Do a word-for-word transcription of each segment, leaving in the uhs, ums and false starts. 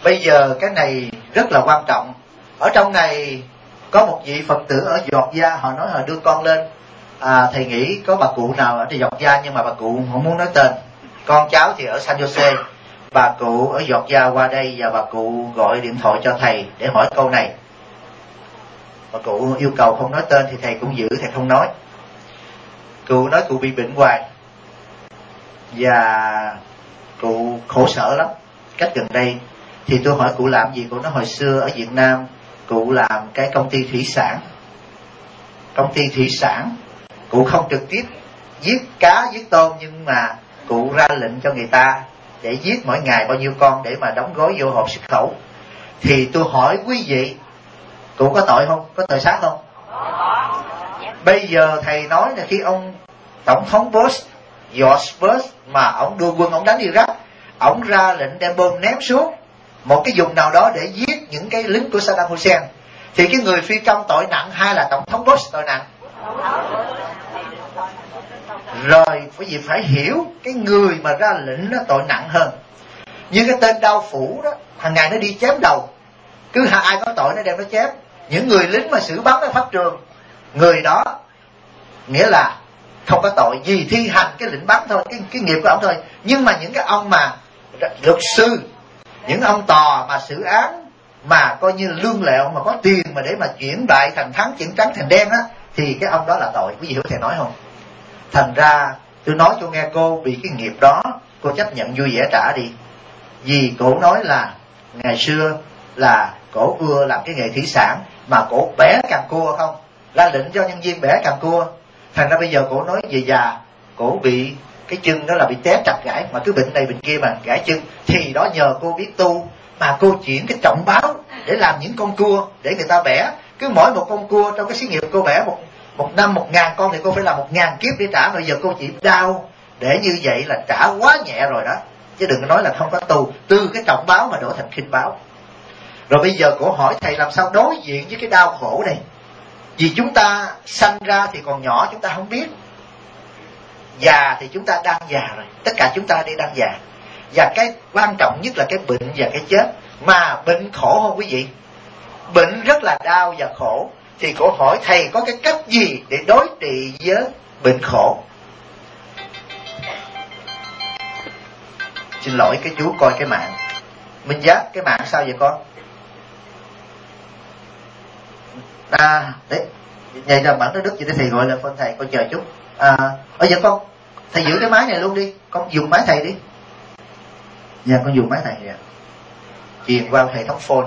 Bây giờ cái này rất là quan trọng. Ở trong này có một vị Phật tử ở Georgia, họ nói họ đưa con lên. À, thầy nghĩ có bà cụ nào ở Georgia, nhưng mà bà cụ không muốn nói tên. Con cháu thì ở San Jose. Bà cụ ở Georgia qua đây và bà cụ gọi điện thoại cho thầy để hỏi câu này. Bà cụ yêu cầu không nói tên thì thầy cũng giữ, thầy không nói. Cụ nói cụ bị bệnh hoài và cụ khổ sở lắm. Cách gần đây thì tôi hỏi cụ làm gì, cụ nói hồi xưa ở Việt Nam cụ làm cái công ty thủy sản. Công ty thủy sản, cụ không trực tiếp giết cá giết tôm, nhưng mà cụ ra lệnh cho người ta để giết mỗi ngày bao nhiêu con để mà đóng gói vô hộp xuất khẩu. Thì tôi hỏi quý vị, cụ có tội không? Có tội sát không? Bây giờ thầy nói là khi ông tổng thống Bush, George Bush mà ông đưa quân ông đánh Iraq, ông ra lệnh đem bom ném xuống một cái vùng nào đó để giết những cái lính của Saddam Hussein, thì cái người phi công tội nặng hay là tổng thống Bush tội nặng? Rồi quý vị phải hiểu cái người mà ra lệnh nó tội nặng hơn. Như cái tên Đao Phủ đó, hàng ngày nó đi chém đầu, cứ ai có tội nó đem nó chém. Những người lính mà xử bắn ở pháp trường, người đó nghĩa là không có tội gì, thi hành cái lệnh bắn thôi, cái, cái nghiệp của ông thôi. Nhưng mà những cái ông mà luật sư, những ông tòa mà xử án mà coi như lương lẹo, mà có tiền mà để mà chuyển đại thành thắng, chuyển trắng thành đen á, thì cái ông đó là tội. Quý vị hiểu thầy nói không? Thành ra tôi nói cho nghe, cô bị cái nghiệp đó cô chấp nhận vui vẻ trả đi. Vì cổ nói là ngày xưa là cổ ưa làm cái nghề thủy sản, mà cổ bẻ càng cua không, ra lệnh cho nhân viên bẻ càng cua. Thành ra bây giờ cổ nói về già, cổ bị cái chân đó là bị té chặt gãy, mà cứ bệnh này bệnh kia mà gãy chân. Thì đó nhờ cô biết tu mà cô chuyển cái trọng báo để làm những con cua để người ta bẻ. Cứ mỗi một con cua trong cái xí nghiệp cô bẻ một một năm một ngàn con thì cô phải làm một ngàn kiếp để trả. Bây giờ cô chỉ đau để như vậy là trả quá nhẹ rồi đó, chứ đừng có nói là không có tu. Từ cái trọng báo mà đổ thành khinh báo. Rồi bây giờ cổ hỏi thầy làm sao đối diện với cái đau khổ này. Vì chúng ta sanh ra thì còn nhỏ, chúng ta không biết. Già thì chúng ta đang già rồi, tất cả chúng ta đây đang già. Và cái quan trọng nhất là cái bệnh và cái chết. Mà bệnh khổ không quý vị? Bệnh rất là đau và khổ. Thì cổ hỏi thầy có cái cách gì để đối trị với bệnh khổ. Xin lỗi cái chú coi cái mạng. Minh Giác, cái mạng sao vậy con? À, đấy, nhảy ra bản nó đứt vậy để thầy gọi là phân thầy, con chờ chút. À, ở giờ con, thầy giữ cái máy này luôn đi, con dùng máy thầy đi. Dạ, con dùng máy thầy vậy. Truyền qua hệ thống phone.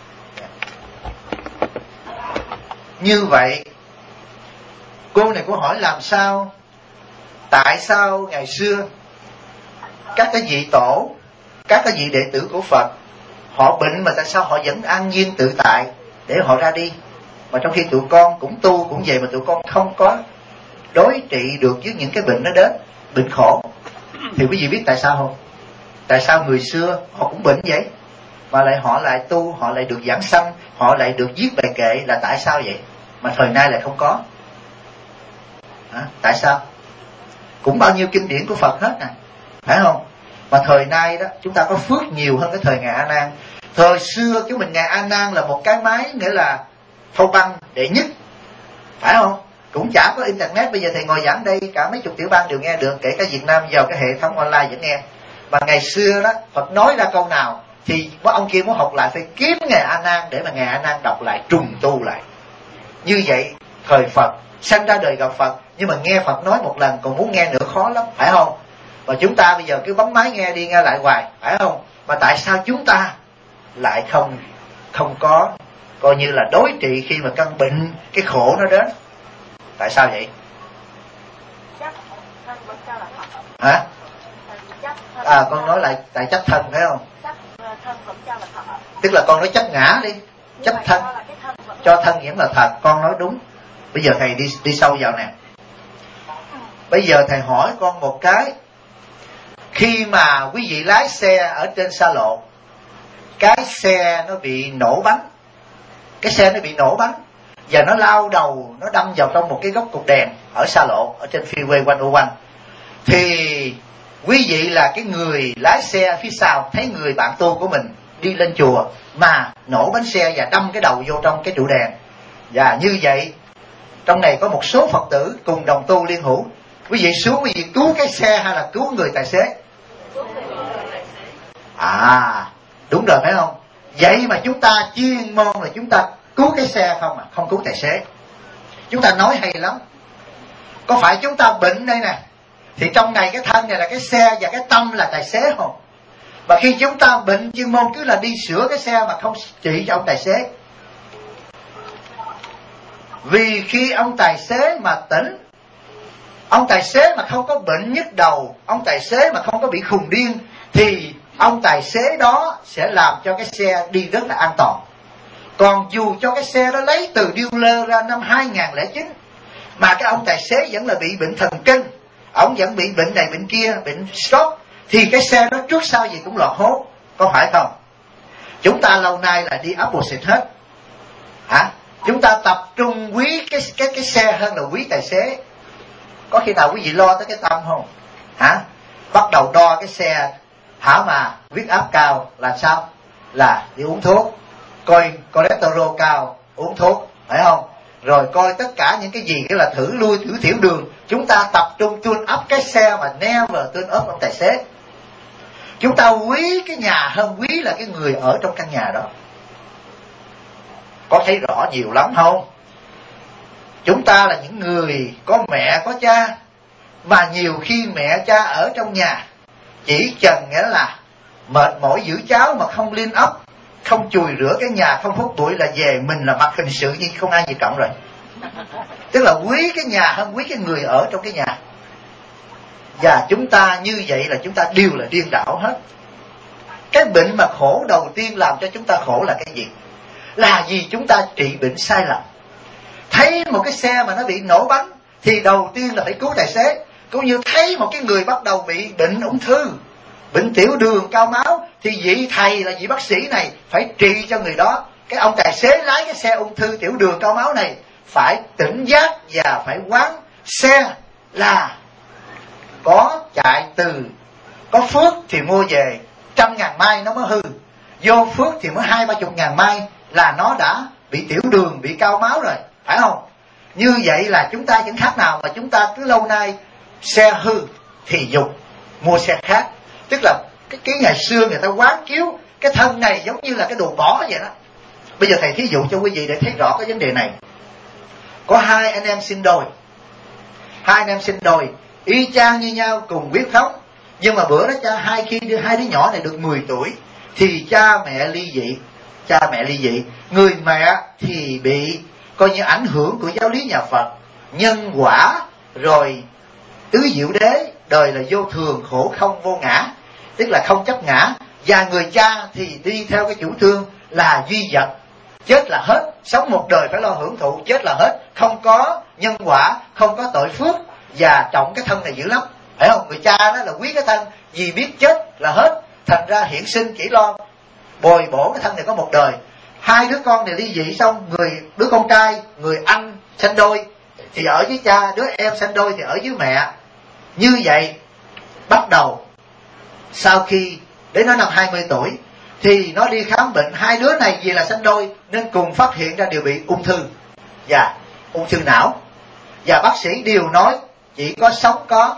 Như vậy, cô này cô hỏi làm sao, tại sao ngày xưa các cái vị tổ, các cái vị đệ tử của Phật, họ bệnh mà tại sao họ vẫn an nhiên tự tại để họ ra đi, mà trong khi tụi con cũng tu cũng vậy mà tụi con không có đối trị được với những cái bệnh nó đến, bệnh khổ. Thì quý vị biết tại sao không? Tại sao người xưa họ cũng bệnh vậy mà lại họ lại tu, họ lại được giảng sanh, họ lại được viết bài kệ, là tại sao vậy mà thời nay lại không có? À, tại sao? Cũng bao nhiêu kinh điển của Phật hết nè, phải không? Mà thời nay đó chúng ta có phước nhiều hơn cái thời ngày A Nan. Thời xưa chúng mình ngày A Nan là một cái máy, nghĩa là phâu băng đệ nhất, phải không? Cũng chả có internet. Bây giờ thầy ngồi giảng đây cả mấy chục tiểu bang đều nghe được, kể cả Việt Nam vào cái hệ thống online vẫn nghe. Mà ngày xưa đó Phật nói ra câu nào thì có ông kia muốn học lại phải kiếm ngày A Nan để mà ngày A Nan đọc lại, trùng tu lại. Như vậy thời Phật sanh ra đời gặp Phật, nhưng mà nghe Phật nói một lần còn muốn nghe nữa khó lắm, phải không? Và chúng ta bây giờ cứ bấm máy nghe đi nghe lại hoài, phải không? Mà tại sao chúng ta lại không không có coi như là đối trị khi mà căn bệnh, cái khổ nó đến? Tại sao vậy? Hả? À, con nói lại tại chấp thân phải không? Tức là con nói chấp ngã đi, chấp thân, cho thân vẫn là thật. Con nói đúng. Bây giờ thầy đi đi sâu vào nè. Bây giờ thầy hỏi con một cái. Khi mà quý vị lái xe ở trên xa lộ, cái xe nó bị nổ bánh, cái xe nó bị nổ bánh và nó lao đầu, nó đâm vào trong một cái góc cột đèn ở xa lộ, ở trên freeway một không một, thì quý vị là cái người lái xe phía sau thấy người bạn tu của mình đi lên chùa mà nổ bánh xe và đâm cái đầu vô trong cái trụ đèn. Và như vậy trong này có một số Phật tử cùng đồng tu liên hữu. Quý vị xuống quý vị cứu cái xe hay là cứu người tài xế? À đúng rồi phải không? Vậy mà chúng ta chuyên môn là chúng ta cứu cái xe không à, không cứu tài xế. Chúng ta nói hay lắm. Có phải chúng ta bệnh đây nè, thì trong này cái thân này là cái xe và cái tâm là tài xế không? Mà khi chúng ta bệnh chuyên môn cứ là đi sửa cái xe mà không trị cho ông tài xế. Vì khi ông tài xế mà tỉnh, ông tài xế mà không có bệnh nhức đầu, ông tài xế mà không có bị khùng điên, thì ông tài xế đó sẽ làm cho cái xe đi rất là an toàn. Còn dù cho cái xe đó lấy từ dealer ra năm hai nghìn lẻ chín mà cái ông tài xế vẫn là bị bệnh thần kinh, ông vẫn bị bệnh này bệnh kia, bệnh stroke, thì cái xe đó trước sau gì cũng lọt hốt. Có phải không? Chúng ta lâu nay là đi opposite hết. Hả? Chúng ta tập trung quý cái cái cái xe hơn là quý tài xế. Có khi nào quý vị lo tới cái tâm không? Hả? Bắt đầu đo cái xe, hả mà huyết áp cao là sao? Là đi uống thuốc. Coi cholesterol cao, uống thuốc, phải không? Rồi coi tất cả những cái gì cái là thử lui thử thiểu đường. Chúng ta tập trung tune up cái xe mà never tune up ông tài xế. Chúng ta quý cái nhà hơn quý là cái người ở trong căn nhà đó. Có thấy rõ nhiều lắm không? Chúng ta là những người có mẹ có cha, mà nhiều khi mẹ cha ở trong nhà chỉ cần nghĩa là mệt mỏi giữ cháu mà không liên ấp, không chùi rửa cái nhà, không hút bụi là về mình là mặt hình sự nhưng không ai gì cộng rồi. Tức là quý cái nhà hơn quý cái người ở trong cái nhà. Và chúng ta như vậy là chúng ta đều là điên đảo hết. Cái bệnh mà khổ đầu tiên làm cho chúng ta khổ là cái gì? Là vì chúng ta trị bệnh sai lầm. Thấy một cái xe mà nó bị nổ bánh thì đầu tiên là phải cứu tài xế. Cũng như thấy một cái người bắt đầu bị bệnh ung thư, bệnh tiểu đường, cao máu, thì vị thầy là vị bác sĩ này phải trị cho người đó. Cái ông tài xế lái cái xe ung thư, tiểu đường, cao máu này phải tỉnh giác và phải quán xe là có chạy từ có phước thì mua về trăm ngàn mai nó mới hư, vô phước thì mới hai ba chục ngàn mai là nó đã bị tiểu đường, bị cao máu rồi, phải không? Như vậy là chúng ta chẳng khác nào mà chúng ta cứ lâu nay xe hư thì dục mua xe khác. Tức là cái, cái ngày xưa người ta quán chiếu cái thân này giống như là cái đồ bỏ vậy đó. Bây giờ thầy thí dụ cho quý vị để thấy rõ cái vấn đề này. Có hai anh em sinh đôi, hai anh em sinh đôi y chang như nhau, cùng huyết thống, nhưng mà bữa đó cha hai khi đưa hai đứa nhỏ này được mười tuổi thì cha mẹ ly dị. Cha mẹ ly dị, người mẹ thì bị coi như ảnh hưởng của giáo lý nhà Phật, nhân quả rồi tứ diệu đế, đời là vô thường, khổ không, vô ngã, tức là không chấp ngã. Và người cha thì đi theo cái chủ trương là duy vật, chết là hết, sống một đời phải lo hưởng thụ, chết là hết, không có nhân quả, không có tội phước, và trọng cái thân này dữ lắm, phải không? Người cha đó là quý cái thân, vì biết chết là hết, thành ra hiện sinh chỉ lo bồi bổ cái thân này có một đời. Hai đứa con này ly dị xong, người đứa con trai, người anh sanh đôi thì ở với cha, đứa em sanh đôi thì ở với mẹ. Như vậy bắt đầu sau khi đến nó năm hai mươi tuổi thì nó đi khám bệnh. Hai đứa này vì là sanh đôi nên cùng phát hiện ra đều bị ung thư, và ung thư não. Và bác sĩ đều nói chỉ có sống có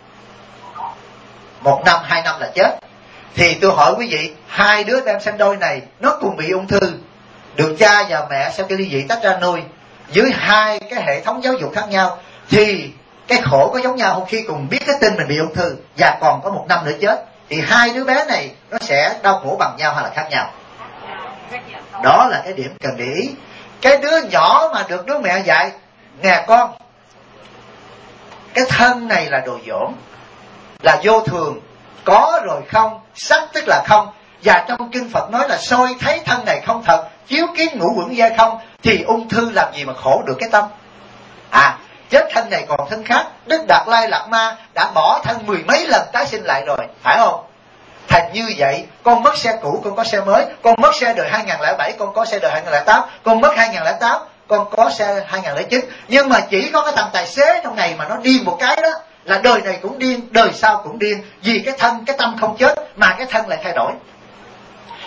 một năm, hai năm là chết. Thì tôi hỏi quý vị, hai đứa em sanh đôi này nó cùng bị ung thư, được cha và mẹ sau khi ly dị tách ra nuôi dưới hai cái hệ thống giáo dục khác nhau, thì cái khổ có giống nhau không? Khi cùng biết cái tin mình bị ung thư và còn có một năm nữa chết, thì hai đứa bé này nó sẽ đau khổ bằng nhau hay là khác nhau? Đó là cái điểm cần để ý. Cái đứa nhỏ mà được đứa mẹ dạy, nè con, cái thân này là đồ dỗm, là vô thường, có rồi không, sắc tức là không. Và trong kinh Phật nói là soi thấy thân này không thật, chiếu kiến ngũ uẩn gia không, thì ung thư làm gì mà khổ được cái tâm. À, chết thân này còn thân khác. Đức Đạt Lai Lạt Ma đã bỏ thân mười mấy lần tái sinh lại rồi, phải không? Thành như vậy, con mất xe cũ, con có xe mới. Con mất xe đời hai nghìn lẻ bảy, con có xe đời hai nghìn lẻ tám. Con mất hai nghìn lẻ tám, con có xe hai nghìn lẻ chín. Nhưng mà chỉ có cái thằng tài xế trong này mà nó điên một cái đó, là đời này cũng điên, đời sau cũng điên. Vì cái thân, cái tâm không chết, mà cái thân lại thay đổi.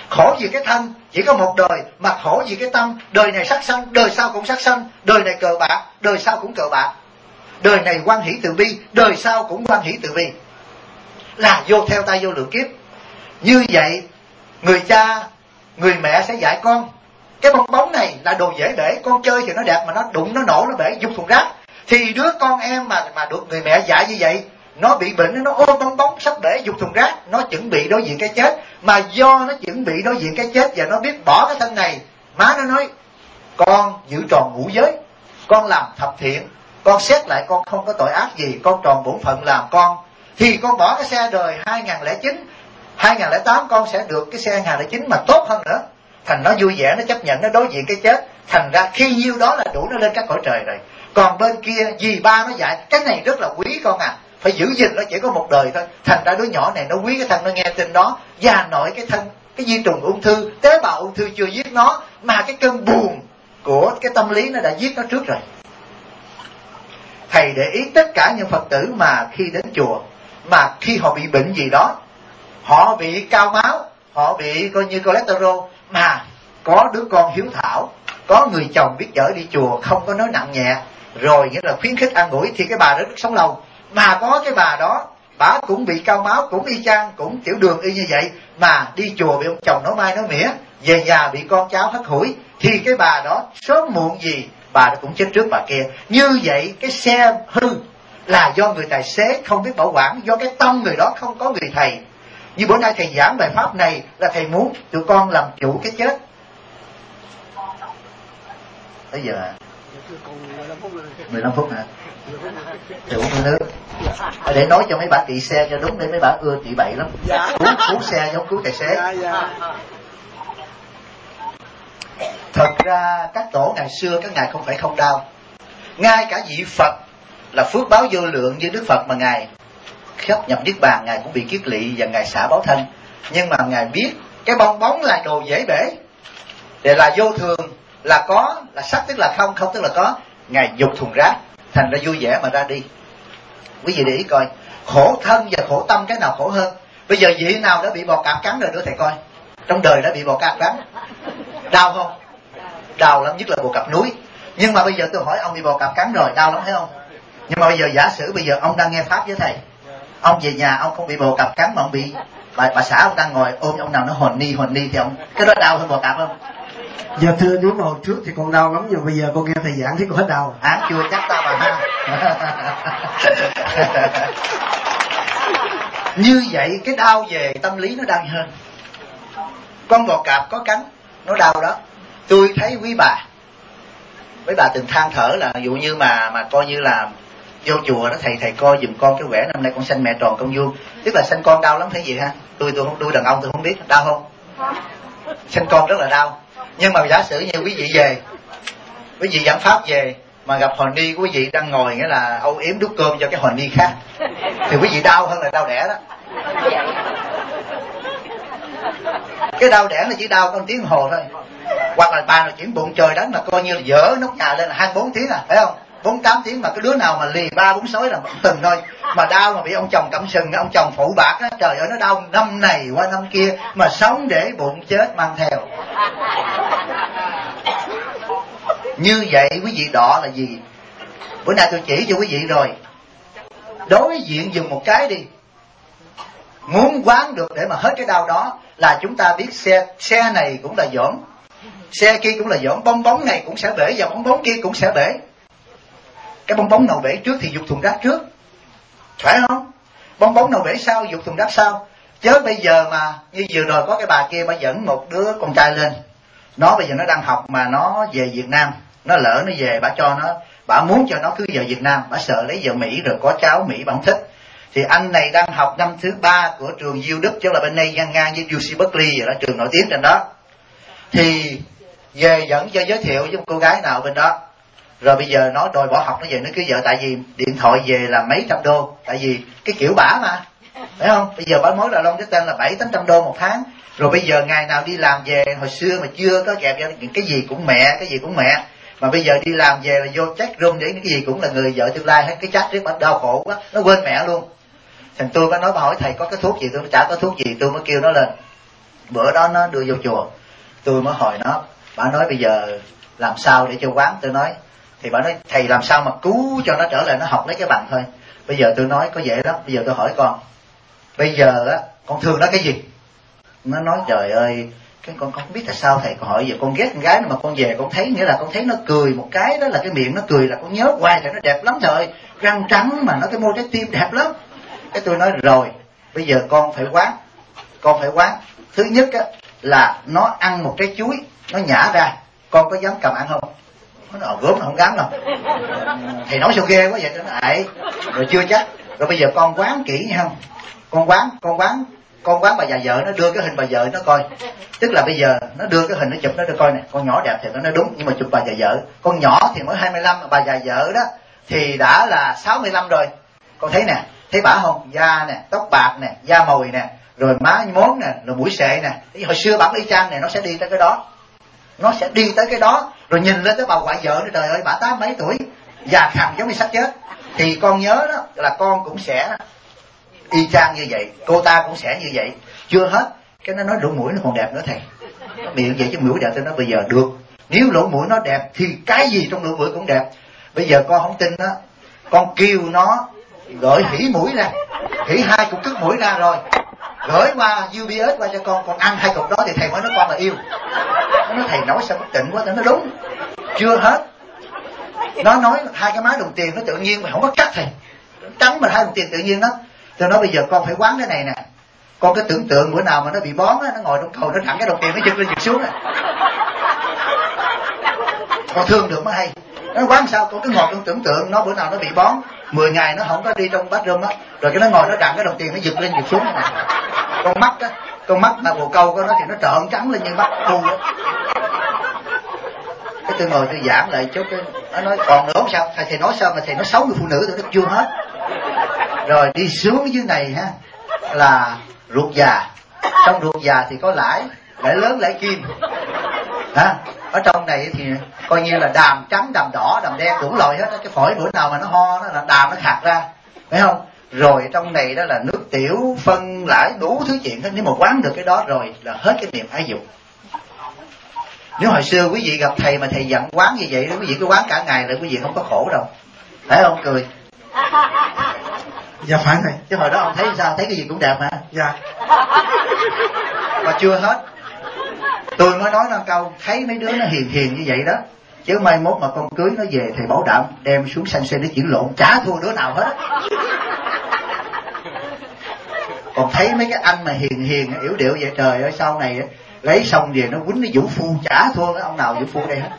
Khổ vì cái thân chỉ có một đời, mà khổ vì cái tâm. Đời này sát sanh, đời sau cũng sát sanh. Đời này cờ bạc, đời sau cũng cờ bạc. Đời này hoan hỷ từ bi, đời sau cũng hoan hỷ từ bi. Là vô theo tay vô lượng kiếp. Như vậy người cha, người mẹ sẽ dạy con, cái bong bóng này là đồ dễ bể, con chơi thì nó đẹp mà nó đụng nó nổ nó bể, dục thùng rác. Thì đứa con em mà mà được người mẹ dạy như vậy, nó bị bệnh, nó ôm bong bóng sắp bể dục thùng rác, nó chuẩn bị đối diện cái chết. Mà do nó chuẩn bị đối diện cái chết và nó biết bỏ cái thân này, má nó nói con giữ tròn ngũ giới, con làm thập thiện, con xét lại con không có tội ác gì, con tròn bổn phận làm con, thì con bỏ cái xe đời hai không không chín, hai không không tám con sẽ được cái xe hai không không chín mà tốt hơn nữa. Thành nó vui vẻ, nó chấp nhận, nó đối diện cái chết. Thành ra khi nhiêu đó là đủ nó lên các cõi trời rồi. Còn bên kia dì ba nó dạy cái này rất là quý con à, phải giữ gìn, nó chỉ có một đời thôi. Thành ra đứa nhỏ này nó quý cái thân, nó nghe tin đó. Già nội cái thân, cái di trùng ung thư, tế bào ung thư chưa giết nó, mà cái cơn buồn của cái tâm lý nó đã giết nó trước rồi. Thầy để ý tất cả những Phật tử mà khi đến chùa, mà khi họ bị bệnh gì đó, họ bị cao máu, họ bị coi như cholesterol, mà có đứa con hiếu thảo, có người chồng biết chở đi chùa, không có nói nặng nhẹ, rồi nghĩa là khuyến khích an ủi, thì cái bà đó rất sống lâu. Mà có cái bà đó, bà cũng bị cao máu, cũng y chang, cũng tiểu đường y như vậy, mà đi chùa bị ông chồng nói mai nói mỉa, về nhà bị con cháu hất hủi, thì cái bà đó sớm muộn gì bà đó cũng chết trước bà kia. Như vậy cái xe hư là do người tài xế không biết bảo quản, do cái tâm người đó không có người thầy. Như bữa nay thầy giảng bài pháp này là thầy muốn tụi con làm chủ cái chết. Bây giờ mười lăm phút hả? Thì uống nước để nói cho mấy bà trị xe cho đúng, để mấy bà ưa trị bậy lắm. Cứu, cứu xe giống cứu tài xế. Thật ra các tổ ngày xưa các ngài không phải không đau. Ngay cả vị Phật là phước báo vô lượng như Đức Phật mà ngài khắp nhập niết bàn, ngài cũng bị kiết lỵ và ngài xả báo thân. Nhưng mà ngài biết cái bong bóng là đồ dễ bể, để là vô thường, là có, là sắc tức là không, không tức là có. Ngài dục thùng rác, thành ra vui vẻ mà ra đi. Quý vị để ý coi, khổ thân và khổ tâm cái nào khổ hơn? Bây giờ vị nào đã bị bò cạp cắn rồi, đứa thầy coi, trong đời đã bị bò cạp cắn, đau không? Đau lắm, nhất là bò cạp núi. Nhưng mà bây giờ tôi hỏi ông bị bò cạp cắn rồi, đau lắm thấy không? Nhưng mà bây giờ giả sử bây giờ ông đang nghe pháp với thầy, ông về nhà ông không bị bò cạp cắn mà ông bị bà, bà xã ông đang ngồi ôm ông nào nó hồn ni hồn ni thì ông cái đó đau hơn bò cạp không? Giờ thưa, nếu mà hồi trước thì con đau lắm, nhưng bây giờ con nghe thầy giảng thì con hết đau. Án chưa chắc ta bà ha. Như vậy cái đau về tâm lý nó đau hơn. Con bò cạp có cắn nó đau đó. Tôi thấy quý bà, mấy bà từng than thở là ví dụ như mà mà coi như là vô chùa đó, thầy thầy coi giùm con cái quẻ năm nay con sanh mẹ tròn con vuông. Tức là sanh con đau lắm thấy gì ha? Tôi tôi không tôi đàn ông tôi không biết đau không? Sanh con rất là đau. Nhưng mà giả sử như quý vị về, quý vị giảng pháp về mà gặp hồn ni của quý vị đang ngồi, nghĩa là âu yếm đút cơm cho cái hồn ni khác, thì quý vị đau hơn là đau đẻ đó. Cái đau đẻ là chỉ đau có một tiếng hồ thôi. Hoặc là bà nào chuyển bụng trời đánh mà coi như là dở nóc nhà lên là hai bốn tiếng à, phải không? Bốn tám tiếng, mà cái đứa nào mà lì ba bốn sói là từng thôi. Mà đau mà bị ông chồng cắm sừng, ông chồng phụ bạc á, trời ơi nó đau năm này qua năm kia, mà sống để bụng chết mang theo. Như vậy quý vị đọ là gì? Bữa nay tôi chỉ cho quý vị rồi. Đối diện dùng một cái đi. Muốn quán được để mà hết cái đau đó là chúng ta biết xe xe này cũng là dỗm, xe kia cũng là dỗm, bong bóng này cũng sẽ bể và bong bóng kia cũng sẽ bể. Cái bong bóng nào bể trước thì dục thùng rác trước, phải không? Bong bóng nào bể sau, dục thùng rác sau. Chứ bây giờ mà như vừa rồi có cái bà kia bà dẫn một đứa con trai lên, nó bây giờ nó đang học mà nó về Việt Nam, nó lỡ nó về, bà cho nó, bà muốn cho nó cứ về Việt Nam, bà sợ lấy vợ Mỹ rồi có cháu Mỹ bà không thích. Thì anh này đang học năm thứ ba của trường U Đức, chứ là bên đây ngang ngang với U C Berkeley, là trường nổi tiếng trên đó. Thì về dẫn cho giới thiệu với một cô gái nào bên đó. Rồi bây giờ nó đòi bỏ học, nó về nó cưới vợ, tại vì điện thoại về là mấy trăm đô, tại vì cái kiểu bả mà, phải không? Bây giờ bả mối là Long cái tên là bảy tám trăm đô một tháng. Rồi bây giờ ngày nào đi làm về, hồi xưa mà chưa có kẹp cái gì cũng mẹ, cái gì cũng mẹ, mà bây giờ đi làm về là vô chat room để cái gì cũng là người vợ tương lai hết, cái chat riết bắt đau khổ quá, nó quên mẹ luôn. Thành tôi mới nói bà hỏi thầy có cái thuốc gì, tôi nó chả có thuốc gì, tôi mới kêu nó lên. Bữa đó nó đưa vô chùa, tôi mới hỏi nó, bà nói bây giờ làm sao để cho quán. Tôi nói thì bà nói thầy làm sao mà cứu cho nó trở lại nó học lấy cái bằng thôi. Bây giờ tôi nói có dễ lắm. Bây giờ tôi hỏi con, bây giờ á con thương nó cái gì? Nó nói trời ơi, cái con con không biết tại sao thầy con hỏi giờ con ghét con gái mà con về con thấy, nghĩa là con thấy nó cười một cái đó là cái miệng nó cười là con nhớ hoài, thì nó đẹp lắm trời, răng trắng mà nó cái môi trái tim đẹp lắm. Cái tôi nói rồi, bây giờ con phải quán, con phải quán. Thứ nhất á là nó ăn một trái chuối nó nhả ra, con có dám cầm ăn không? Nó nói gớm nó không dám đâu. Thầy nói sao ghê quá vậy? Nó nói ấy rồi chưa chắc. Rồi bây giờ con quán kỹ nha không? Con quán, con quán con quán bà già vợ nó đưa cái hình bà vợ nó coi. Tức là bây giờ nó đưa cái hình nó chụp nó đưa coi nè, con nhỏ đẹp thì nó nói đúng, nhưng mà chụp bà già vợ, con nhỏ thì mới hai mươi lăm, bà già vợ đó thì đã là sáu mươi lăm rồi. Con thấy nè, thấy bả không? Da nè, tóc bạc nè, da mồi nè, rồi má mốn nè, rồi mũi xệ nè. Hồi xưa bả y chang này, nó sẽ đi tới cái đó, nó sẽ đi tới cái đó. Rồi nhìn lên tới bà ngoại vợ nữa, trời ơi bả tám mấy tuổi, già khàn giống như xác chết. Thì con nhớ đó là con cũng sẽ y chang như vậy, cô ta cũng sẽ như vậy. Chưa hết, cái nó nói lỗ mũi nó còn đẹp nữa thầy. Nó miệng vậy chứ mũi đẹp. Tôi nói bây giờ được, nếu lỗ mũi nó đẹp thì cái gì trong lỗ mũi cũng đẹp. Bây giờ con không tin đó, con kêu nó gửi hỉ mũi ra, hỉ hai cục cứt mũi ra rồi gửi qua u pê ét qua cho con, con ăn hai cục đó thì thầy mới nói con là yêu. Nó nói thầy nói sao bất tịnh quá. Tôi nói đúng. Chưa hết, nó nói hai cái má đồng tiền nó tự nhiên mà không có cắt thầy, trắng mà hai đồng tiền tự nhiên đó. Tôi nói bây giờ con phải quán cái này nè, con cứ tưởng tượng bữa nào mà nó bị bón á, nó ngồi trong cầu nó thẳng cái đồng tiền nó giật lên giật xuống á, con thương được mới hay. Nó quán sao? Con cứ ngồi trong tưởng tượng nó bữa nào nó bị bón, mười ngày nó không có đi trong bathroom á, rồi cái nó ngồi nó đặng cái đồng tiền nó giật lên giật xuống này. Con mắt á, con mắt mà bồ câu của nó thì nó trợn trắng lên như mắt cu á. Cái tôi ngồi tôi giảng lại chút, cái nó nói còn nữa không sao? Thầy thầy nói sao mà thầy nói xấu người phụ nữ? Tôi nói chưa hết. Rồi đi xuống dưới này ha là ruột già, trong ruột già thì có lãi, lãi lớn lãi kim ha. Ở trong này thì coi như là đàm trắng, đàm đỏ, đàm đen đủ loại hết. Cái phổi bữa nào mà nó ho nó là đàm nó khạc ra, phải không? Rồi trong này đó là nước tiểu phân lãi đủ thứ chuyện hết. Nếu mà quán được cái đó rồi là hết cái niềm ái dục. Nếu hồi xưa quý vị gặp thầy mà thầy dặn quán như vậy đó, quý vị cứ quán cả ngày là quý vị không có khổ đâu, phải không? Cười. Dạ phải thầy. Chứ hồi đó ông thấy sao? Thấy cái gì cũng đẹp hả? Dạ. Mà chưa hết, tôi mới nói nó câu, thấy mấy đứa nó hiền hiền như vậy đó, chứ mai mốt mà con cưới nó về thầy bảo đảm đem xuống sanh sen để chuyển lộn, chả thua đứa nào hết. Còn thấy mấy cái anh mà hiền hiền yếu điệu vậy, trời ơi sau này lấy xong về nó quýnh nó vũ phu, chả thua cái ông nào vũ phu đây hết.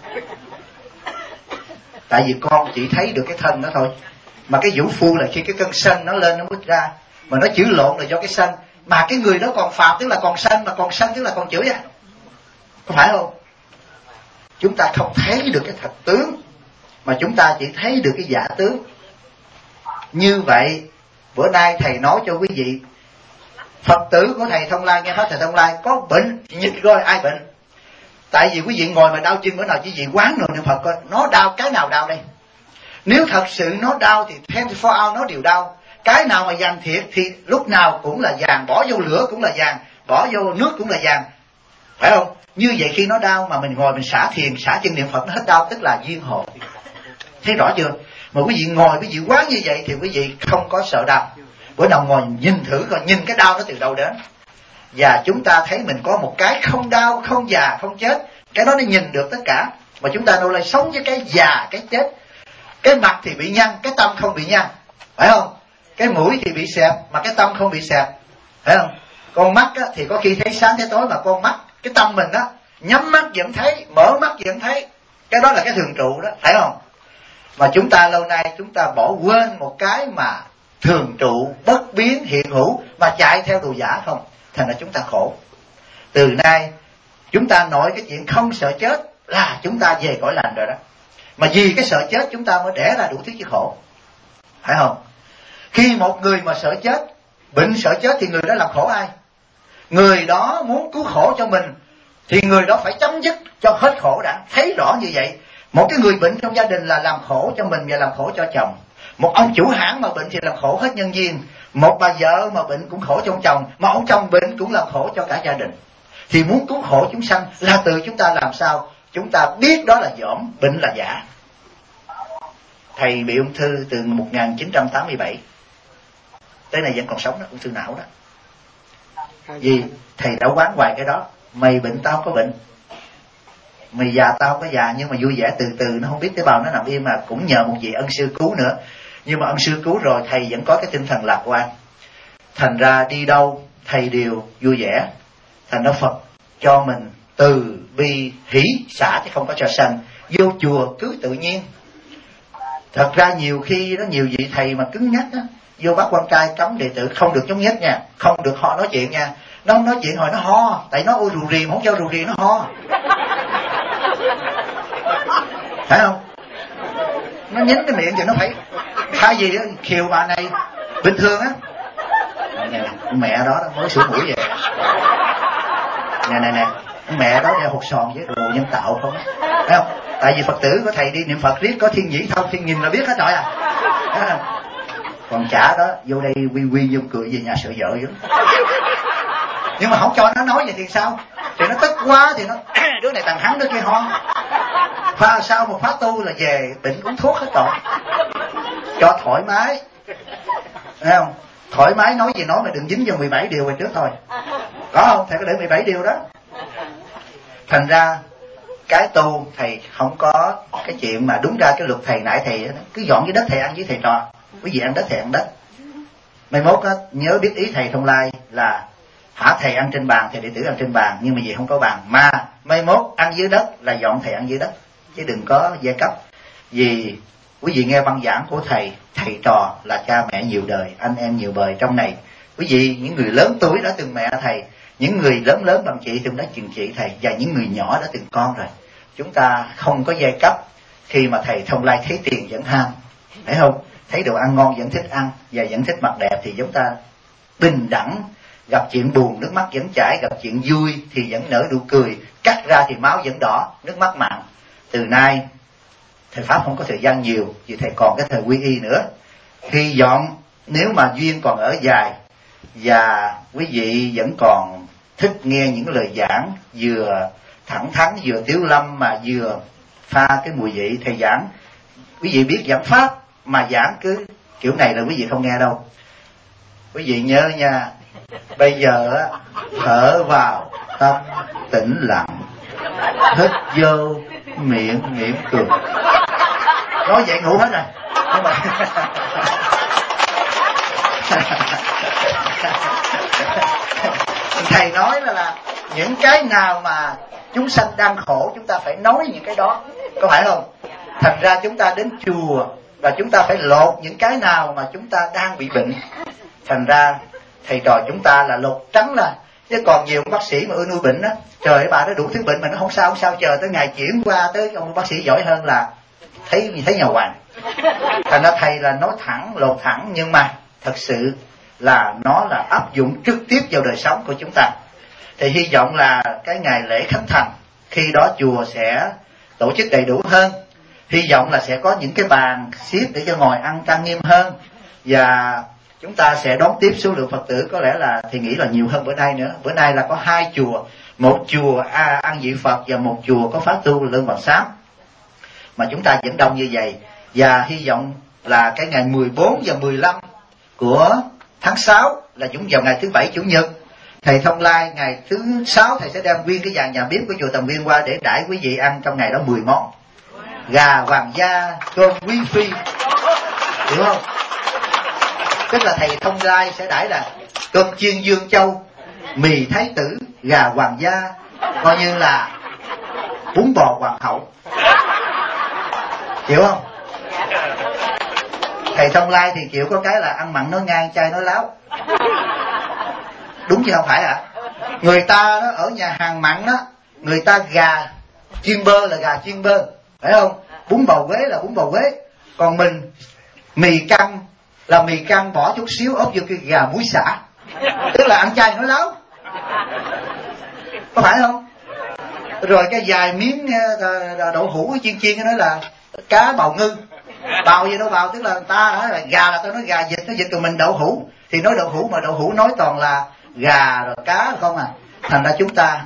Tại vì con chỉ thấy được cái thân đó thôi, mà cái vũ phu là khi cái cơn sân nó lên nó bứt ra, mà nó chửi lộn là do cái sân. Mà cái người đó còn phạm tức là còn sân, mà còn sân tức là còn chửi à, có phải không? Chúng ta không thấy được cái thật tướng, mà chúng ta chỉ thấy được cái giả tướng. Như vậy bữa nay thầy nói cho quý vị, Phật tử của thầy Thông Lai nghe nói thầy Thông Lai có bệnh, nhìn coi ai bệnh. Tại vì quý vị ngồi mà đau chân bữa nào quý vị quán rồi niệm Phật coi nó đau cái nào đau đây. Nếu thật sự nó đau thì hai mươi bốn hours nó đều đau. Cái nào mà vàng thiệt thì lúc nào cũng là vàng, bỏ vô lửa cũng là vàng, bỏ vô nước cũng là vàng, phải không? Như vậy khi nó đau mà mình ngồi mình xả thiền, xả chân niệm Phật nó hết đau, tức là duyên hộ. Thấy rõ chưa? Mà quý vị ngồi quý vị quán như vậy thì quý vị không có sợ đau. Bữa nào ngồi nhìn thử coi, nhìn cái đau nó từ đâu đến. Và chúng ta thấy mình có một cái không đau, không già, không chết. Cái đó nó nhìn được tất cả. Mà chúng ta đâu lại sống với cái già, cái chết. Cái mặt thì bị nhăn, cái tâm không bị nhăn, phải không? Cái mũi thì bị xẹp, mà cái tâm không bị xẹp, phải không? Con mắt á, thì có khi thấy sáng thấy tối, mà con mắt, cái tâm mình á, nhắm mắt vẫn thấy, mở mắt vẫn thấy. Cái đó là cái thường trụ đó, phải không? Mà chúng ta lâu nay chúng ta bỏ quên một cái mà thường trụ, bất biến, hiện hữu, mà chạy theo đồ giả không, thành ra chúng ta khổ. Từ nay chúng ta nói cái chuyện không sợ chết là chúng ta về cõi lành rồi đó. Mà vì cái sợ chết chúng ta mới đẻ ra đủ thứ cái khổ, phải không? Khi một người mà sợ chết, bệnh sợ chết thì người đó làm khổ ai? Người đó muốn cứu khổ cho mình thì người đó phải chấm dứt cho hết khổ đã. Thấy rõ như vậy. Một cái người bệnh trong gia đình là làm khổ cho mình và làm khổ cho chồng. Một ông chủ hãng mà bệnh thì làm khổ hết nhân viên. Một bà vợ mà bệnh cũng khổ cho ông chồng, mà ông chồng bệnh cũng làm khổ cho cả gia đình. thì muốn cứu khổ chúng sanh là từ chúng ta làm sao chúng ta biết đó là dỏm, bệnh là giả. Thầy bị ung thư từ một nghìn chín trăm tám mươi bảy tới nay vẫn còn sống đó, ung thư não đó. Vì thầy đã quán hoài cái đó, mày bệnh tao không có bệnh, mày già tao không có già, nhưng mà vui vẻ từ từ, nó không biết tế bào nó nằm im, mà cũng nhờ một vị ân sư cứu nữa. Nhưng mà ân sư cứu rồi thầy vẫn có cái tinh thần lạc quan, thành ra đi đâu thầy đều vui vẻ. Thành ra Phật cho mình từ bi hỷ xả chứ không có cho sanh. Vô chùa cứ tự nhiên. Thật ra nhiều khi đó, nhiều vị thầy mà cứng nhắc á, vô bắt quan trai cấm đệ tử không được chống nhích nha, không được họ nói chuyện nha. Nó không nói chuyện hồi nó ho, tại nó ôi rù rì mà không cho rù rì nó ho, phải không? Nó nhín cái miệng thì nó phải thay gì đó, khiều bà này bình thường á. Nè, mẹ đó mới sửa mũi về. Nè nè nè, mẹ đó đeo hột sòn với đồ nhân tạo không, thấy không? Tại vì Phật tử của thầy đi niệm Phật riết có thiên nhĩ thông, thiên nhìn là biết hết rồi à. Còn chả đó vô đây quy quy vô cười về nhà sợ vợ dữ. Nhưng mà không cho nó nói vậy thì sao? Thì nó tức quá thì nó đứa này tàn hắn đứa kia ho. Pha sau một khóa tu là về bệnh uống thuốc hết rồi. Cho thoải mái, thấy không? Thoải mái nói gì nói mà đừng dính vào mười bảy điều hồi trước thôi. Có không? Thầy có để mười bảy điều đó. Thành ra cái tu thầy không có cái chuyện mà đúng ra cái luật thầy nãy thầy cứ dọn với đất thầy ăn với thầy trò. Quý vị ăn đất thầy ăn đất. Mai mốt á, nhớ biết ý thầy Thông Lai là hả thầy ăn trên bàn thì đệ tử ăn trên bàn, nhưng mà gì không có bàn. Mà mai mốt ăn dưới đất là dọn thầy ăn dưới đất, chứ đừng có giai cấp. Vì quý vị nghe băng giảng của thầy, thầy trò là cha mẹ nhiều đời, anh em nhiều bđời trong này. Quý vị những người lớn tuổi đã từng mẹ thầy, những người lớn lớn bằng chị từng đã chừng chị thầy, và những người nhỏ đã từng con rồi. Chúng ta không có giai cấp. Khi mà thầy Thông Lai thấy tiền vẫn ham, phải không? Thấy đồ ăn ngon vẫn thích ăn và vẫn thích mặt đẹp, thì chúng ta bình đẳng. Gặp chuyện buồn nước mắt vẫn chảy, gặp chuyện vui thì vẫn nở nụ cười, cắt ra thì máu vẫn đỏ, nước mắt mặn. Từ nay thầy Pháp không có thời gian nhiều, vì thầy còn cái thời quy y nữa. Hy vọng nếu mà duyên còn ở dài và quý vị vẫn còn thích nghe những lời giảng vừa thẳng thắn vừa tiếu lâm mà vừa pha cái mùi vị thầy giảng. Quý vị biết giảng Pháp mà giảng cứ kiểu này là quý vị không nghe đâu. Quý vị nhớ nha, bây giờ á, thở vào tâm tĩnh lặng, hít vô miệng mỉm cười. Nói vậy ngủ hết rồi. Nhưng mà thầy nói là, là những cái nào mà chúng sanh đang khổ chúng ta phải nói những cái đó, có phải không? Thành ra chúng ta đến chùa và chúng ta phải lột những cái nào mà chúng ta đang bị bệnh. Thành ra thầy trò chúng ta là lột trắng là, chứ còn nhiều bác sĩ mà ưa nuôi bệnh á, trời ơi bà nó đủ thứ bệnh mà nó không sao không sao, chờ tới ngày chuyển qua tới ông bác sĩ giỏi hơn là thấy thấy nhà hoàng. Thành ra thầy là nói thẳng, lột thẳng, nhưng mà thật sự là nó là áp dụng trực tiếp vào đời sống của chúng ta. Thì hy vọng là cái ngày lễ khánh thành, khi đó chùa sẽ tổ chức đầy đủ hơn. Hy vọng là sẽ có những cái bàn xếp để cho ngồi ăn trang nghiêm hơn, và chúng ta sẽ đón tiếp số lượng Phật tử có lẽ là thì nghĩ là nhiều hơn bữa nay nữa. Bữa nay là có hai chùa, một chùa à, An Vị Phật và một chùa có Pháp Tu Lương Bằng Sám, mà chúng ta vẫn đông như vậy. Và hy vọng là cái ngày mười bốn và mười lăm của tháng sáu là chúng vào ngày thứ bảy chủ nhật, thầy Thông Lai ngày thứ sáu thầy sẽ đem nguyên cái dàn nhà bếp của chùa Tầm Viên qua để đãi quý vị ăn trong ngày đó mười món gà hoàng gia, cơm quý phi, hiểu không? Tức là thầy Thông Lai sẽ đãi là cơm chiên Dương Châu, mì Thái Tử, gà hoàng gia, coi như là bún bò hoàng hậu, hiểu không? Thầy Thông Lai thì kiểu có cái là ăn mặn nói ngang, chay nói láo, đúng chứ không phải hả? Người ta đó ở nhà hàng mặn đó, người ta gà chiên bơ là gà chiên bơ, phải không? Bún bò Huế là bún bò Huế. Còn mình mì căng là mì căng bỏ chút xíu ốp vô cái gà muối xả, tức là ăn chay nói láo, có phải không? Rồi cái vài miếng đậu hũ chiên chiên cái nói là cá bào ngư, bào gì đâu bào, tức là người ta là gà là tao nói gà vịt, nó vịt tụi mình đậu hũ thì nói đậu hũ, mà đậu hũ nói toàn là gà rồi cá không à. Thành ra chúng ta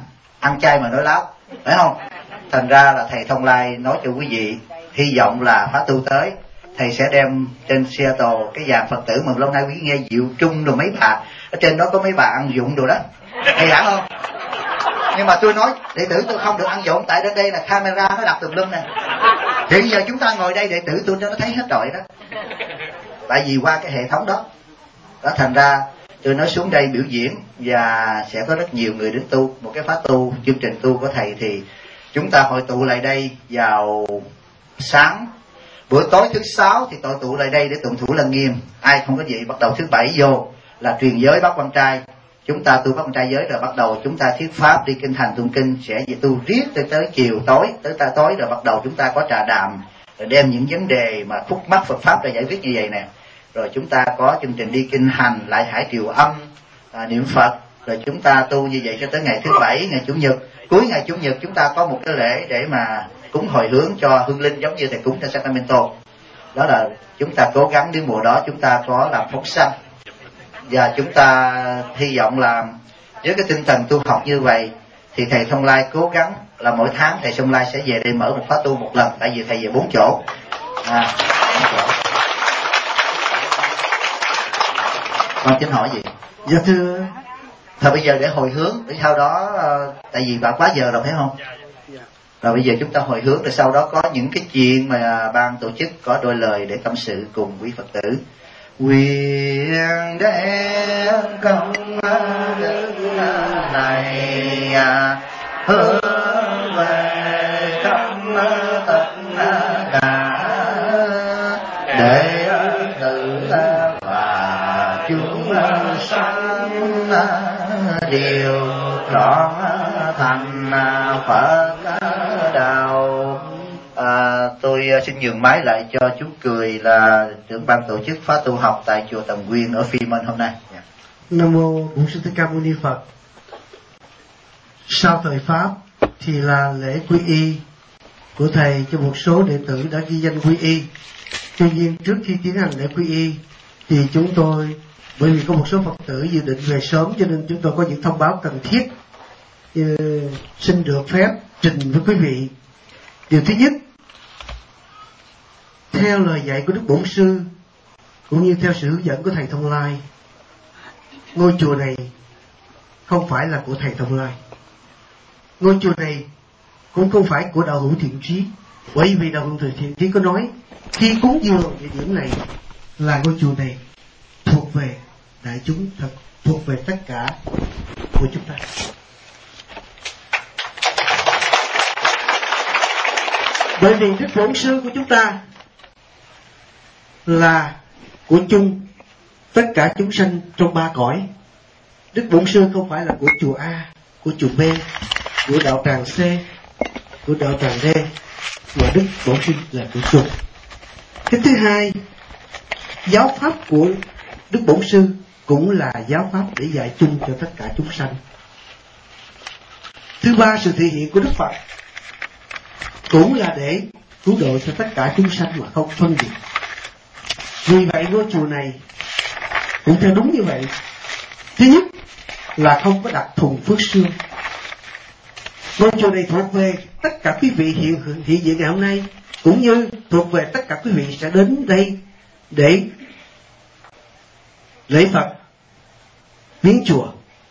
ăn chay mà nói láo, phải không? Thành ra là thầy Thông Lai nói cho quý vị, hy vọng là khóa tu tới thầy sẽ đem trên Seattle cái dàn Phật tử mà lâu nay quý nghe Diệu Trung rồi mấy bà ở trên đó có mấy bà ăn dụng đồ đó, hay hả không? Nhưng mà tôi nói đệ tử tôi không được ăn dụng, tại đến đây là camera nó đặt tùm lum nè. Thì giờ chúng ta ngồi đây đệ tử tôi cho nó thấy hết rồi đó, tại vì qua cái hệ thống đó đó thành ra tôi nói xuống đây biểu diễn và sẽ có rất nhiều người đến tu. Một cái khóa tu, chương trình tu của thầy thì chúng ta hội tụ lại đây vào sáng, buổi tối thứ sáu thì hội tụ lại đây để tụng thủ lăng nghiêm. Ai không có gì bắt đầu thứ bảy vô là truyền giới bắt quan trai, chúng ta tu bắt quan trai giới rồi bắt đầu chúng ta thuyết pháp đi kinh thành tụng kinh, sẽ về tu riết tới tới chiều tối tới ta tối rồi bắt đầu chúng ta có trà đàm rồi đem những vấn đề mà khúc mắc Phật pháp ra giải quyết như vậy nè. Rồi chúng ta có chương trình đi kinh hành lại hải triều âm, à, niệm Phật, rồi chúng ta tu như vậy cho tới ngày thứ bảy, ngày chủ nhật. Cuối ngày chủ nhật chúng ta có một cái lễ để mà cúng hồi hướng cho hương linh giống như thầy cúng cho Sacramento. Đó là chúng ta cố gắng đến mùa đó chúng ta có làm phóng sanh, và chúng ta hy vọng là với cái tinh thần tu học như vậy thì thầy Thông Lai cố gắng là mỗi tháng thầy Thông Lai sẽ về đây mở một khóa tu một lần, tại vì thầy về bốn chỗ. À, bốn chỗ. Con xin hỏi gì? Dạ thưa. Thôi bây giờ để hồi hướng, để sau đó tại vì bà quá giờ rồi phải không? Rồi bây giờ chúng ta hồi hướng, rồi sau đó có những cái chuyện mà ban tổ chức có đôi lời để tâm sự cùng quý Phật tử. Nguyện đem công đức này hướng về khắp tất cả để tự và chúng sanh đều trọn thành Phật đạo. À, tôi xin nhường máy lại cho chú Cười là trưởng ban tổ chức khóa tu học tại chùa Tầm Quyên ở Phi Minh hôm nay. Yeah. Nam mô Bổn Sư Thích Ca Mâu Ni Phật. Sau thời pháp thì là lễ quy y của thầy cho một số đệ tử đã ghi danh quy y. Tuy nhiên trước khi tiến hành lễ quy y thì chúng tôi, bởi vì có một số Phật tử dự định về sớm cho nên chúng tôi có những thông báo cần thiết, uh, xin được phép trình với quý vị. Điều thứ nhất, theo lời dạy của Đức Bổn Sư cũng như theo sự hướng dẫn của thầy Thông Lai, ngôi chùa này không phải là của thầy Thông Lai. Ngôi chùa này cũng không phải của đạo hữu Thiện Trí, bởi vì đạo hữu Thiện Trí có nói khi cúng dường địa điểm này là ngôi chùa này thuộc về đại chúng, thật thuộc về tất cả của chúng ta. Bởi vì Đức Bổn Sư của chúng ta là của chung tất cả chúng sanh trong ba cõi. Đức Bổn Sư không phải là của chùa A, của chùa B, của đạo tràng C, của đạo tràng D, mà Đức Bổn Sư là của chung. Cái thứ hai, giáo pháp của Đức Bổn Sư cũng là giáo pháp để dạy chung cho tất cả chúng sanh. Thứ ba, sự thể hiện của Đức Phật cũng là để cứu độ cho tất cả chúng sanh mà không phân biệt. Vì vậy ngôi chùa này cũng theo đúng như vậy. Thứ nhất là không có đặt thùng phước sương. Ngôi chùa này thuộc về tất cả quý vị hiện hiện diện ngày hôm nay, cũng như thuộc về tất cả quý vị sẽ đến đây để lễ Phật, viếng chùa.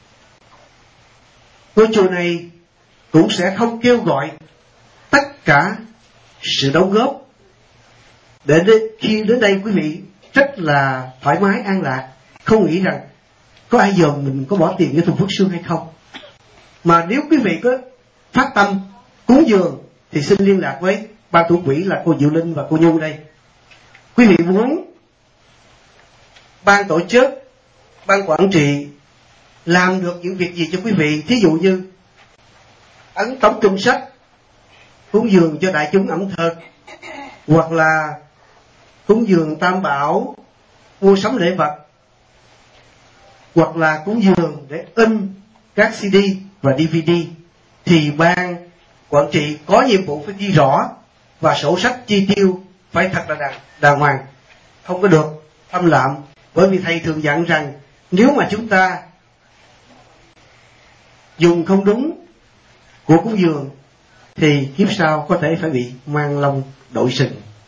Ngôi chùa này cũng sẽ không kêu gọi tất cả sự đóng góp, để đến, khi đến đây quý vị rất là thoải mái an lạc, không nghĩ rằng có ai dòm mình có bỏ tiền cái thùng phước sương hay không. Mà nếu quý vị có phát tâm cúng dường thì xin liên lạc với ban thủ quỹ là cô Diệu Linh và cô Nhu đây. Quý vị muốn ban tổ chức, ban quản trị làm được những việc gì cho quý vị, thí dụ như ấn tống kinh sách, cúng dường cho đại chúng ẩm thực, hoặc là cúng dường tam bảo, mua sắm lễ vật, hoặc là cúng dường để in các xê đê và đê vê đê, thì ban quản trị có nhiệm vụ phải ghi rõ và sổ sách chi tiêu phải thật là đàng, đàng hoàng, không có được thâm lạm. Bởi vì thầy thường dặn rằng nếu mà chúng ta dùng không đúng của cúng dường thì kiếp sau có thể phải bị mang lông đội sừng.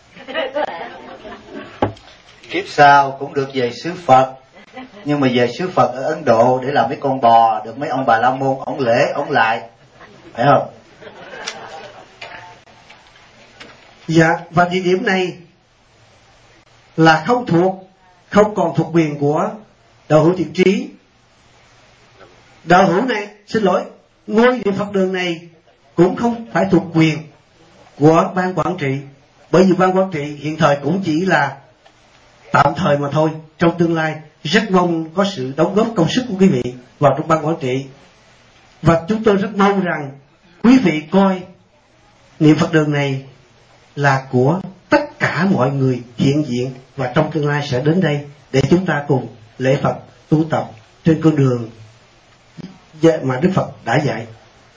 Kiếp sau cũng được về xứ Phật, nhưng mà về xứ Phật ở Ấn Độ để làm mấy con bò, được mấy ông Bà La Môn ổng lễ ổng lại, phải không? Dạ, và địa điểm này là không thuộc, không còn thuộc quyền của đạo hữu Thiện Trí. Đạo hữu này, xin lỗi, ngôi niệm Phật đường này cũng không phải thuộc quyền của ban quản trị, bởi vì ban quản trị hiện thời cũng chỉ là tạm thời mà thôi. Trong tương lai rất mong có sự đóng góp công sức của quý vị vào trong ban quản trị, và chúng tôi rất mong rằng quý vị coi niệm Phật đường này là của tất cả mọi người hiện diện và trong tương lai sẽ đến đây để chúng ta cùng lễ Phật tu tập trên con đường mà Đức Phật đã dạy.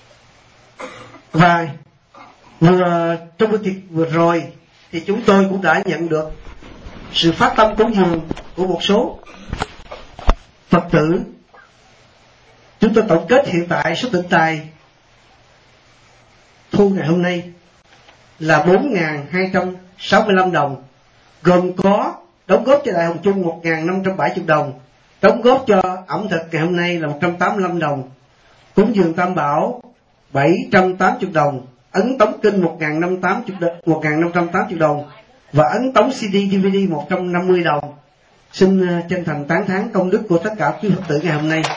Và vừa trong bữa tiệc vừa rồi thì chúng tôi cũng đã nhận được sự phát tâm cúng dường của một số Phật tử. Chúng tôi tổng kết hiện tại số tịnh tài thu ngày hôm nay là bốn nghìn hai trăm sáu mươi lăm đồng, gồm có đóng góp cho Đại Hồng Chung một nghìn năm trăm bảy mươi đồng, đóng góp cho ẩm thực ngày hôm nay là một trăm tám mươi lăm đồng, cúng dường Tam Bảo bảy trăm tám mươi đồng, ấn tống kinh một nghìn năm trăm tám mươi đồng và ấn tống xê đê đê vê đê một trăm năm mươi đồng. Xin chân thành tán thán công đức của tất cả quý Phật tử ngày hôm nay.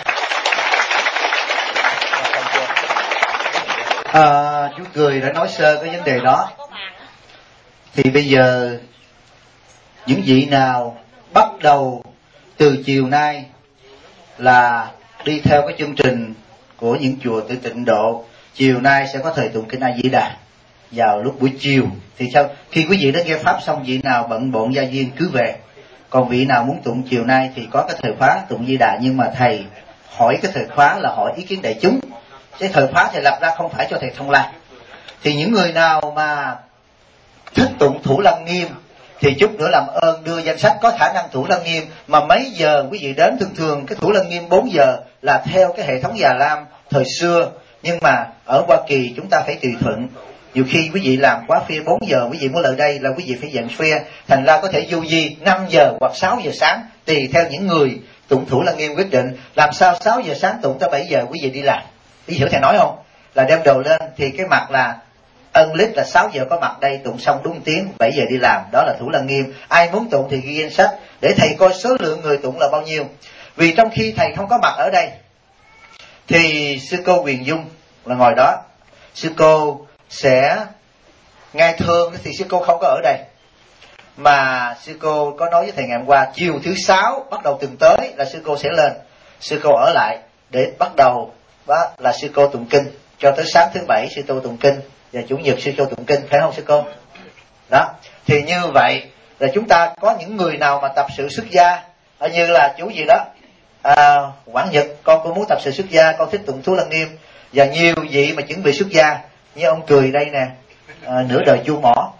À, chú Cười đã nói sơ cái vấn đề đó. Thì bây giờ những vị nào bắt đầu từ chiều nay là đi theo cái chương trình của những chùa tự Tịnh Độ, chiều nay sẽ có thời tụng kinh A Di Đà vào lúc buổi chiều. Thì sao khi quý vị đã nghe pháp xong, vị nào bận bộn gia viên cứ về, còn vị nào muốn tụng chiều nay thì có cái thời khóa tụng Di Đà. Nhưng mà thầy hỏi cái thời khóa là hỏi ý kiến đại chúng, cái thời khóa thầy lập ra không phải cho thầy Thông Lan. Thì những người nào mà thích tụng Thủ Lăng Nghiêm thì chút nữa làm ơn đưa danh sách có khả năng Thủ Lăng Nghiêm. Mà mấy giờ quý vị đến? Thường thường cái Thủ Lăng Nghiêm bốn giờ là theo cái hệ thống Già Lam thời xưa, nhưng mà ở Hoa Kỳ chúng ta phải tùy thuận. Nhiều khi quý vị làm quá phia bốn giờ, quý vị muốn lại đây là quý vị phải dặn phia, thành ra có thể du di năm giờ hoặc sáu giờ sáng, tùy theo những người tụng Thủ Lăng Nghiêm quyết định. Làm sao sáu giờ sáng tụng tới bảy giờ quý vị đi làm, quý vị hiểu thầy nói không? Là đem đồ lên thì cái mặt là ân lít là sáu giờ có mặt đây, tụng xong đúng tiếng, bảy giờ đi làm, đó là Thủ Lăng Nghiêm. Ai muốn tụng thì ghi danh sách để thầy coi số lượng người tụng là bao nhiêu. Vì trong khi thầy không có mặt ở đây thì sư cô Huyền Dung là ngồi đó, sư cô sẽ nghe thương thì sư cô không có ở đây, mà sư cô có nói với thầy ngày hôm qua chiều thứ sáu bắt đầu tuần tới là sư cô sẽ lên, sư cô ở lại để bắt đầu đó là sư cô tụng kinh cho tới sáng thứ bảy sư cô tụng kinh, và chủ nhật sư cô tụng kinh, phải không sư cô? Đó thì như vậy là chúng ta có những người nào mà tập sự xuất gia, như là chú gì đó à, Quảng Nhật, con cô muốn tập sự xuất gia, con thích tụng Thủ Lăng Nghiêm, và nhiều vị mà chuẩn bị xuất gia như ông Cười đây nè, à, nửa đời chu mỏ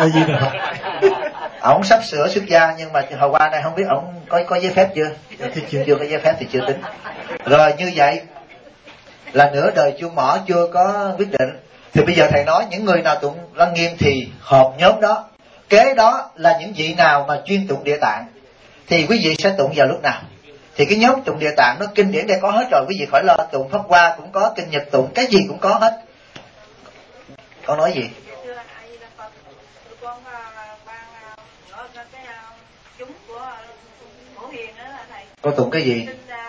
ổng sắp sửa xuất gia, nhưng mà hồi qua này không biết ổng có có giấy phép chưa? chưa chưa có giấy phép thì chưa tính. Rồi như vậy là nửa đời chu mỏ chưa có quyết định. Thì bây giờ thầy nói những người nào tụng Lăng Nghiêm thì họp nhóm đó. Kế đó là những vị nào mà chuyên tụng Địa Tạng thì quý vị sẽ tụng vào lúc nào. Thì cái nhóm tụng Địa Tạng nó kinh điển đây có hết rồi, quý vị khỏi lo. Tụng Pháp Hoa cũng có, kinh Nhật tụng, cái gì cũng có hết. Con nói gì? Cô tụng cái gì?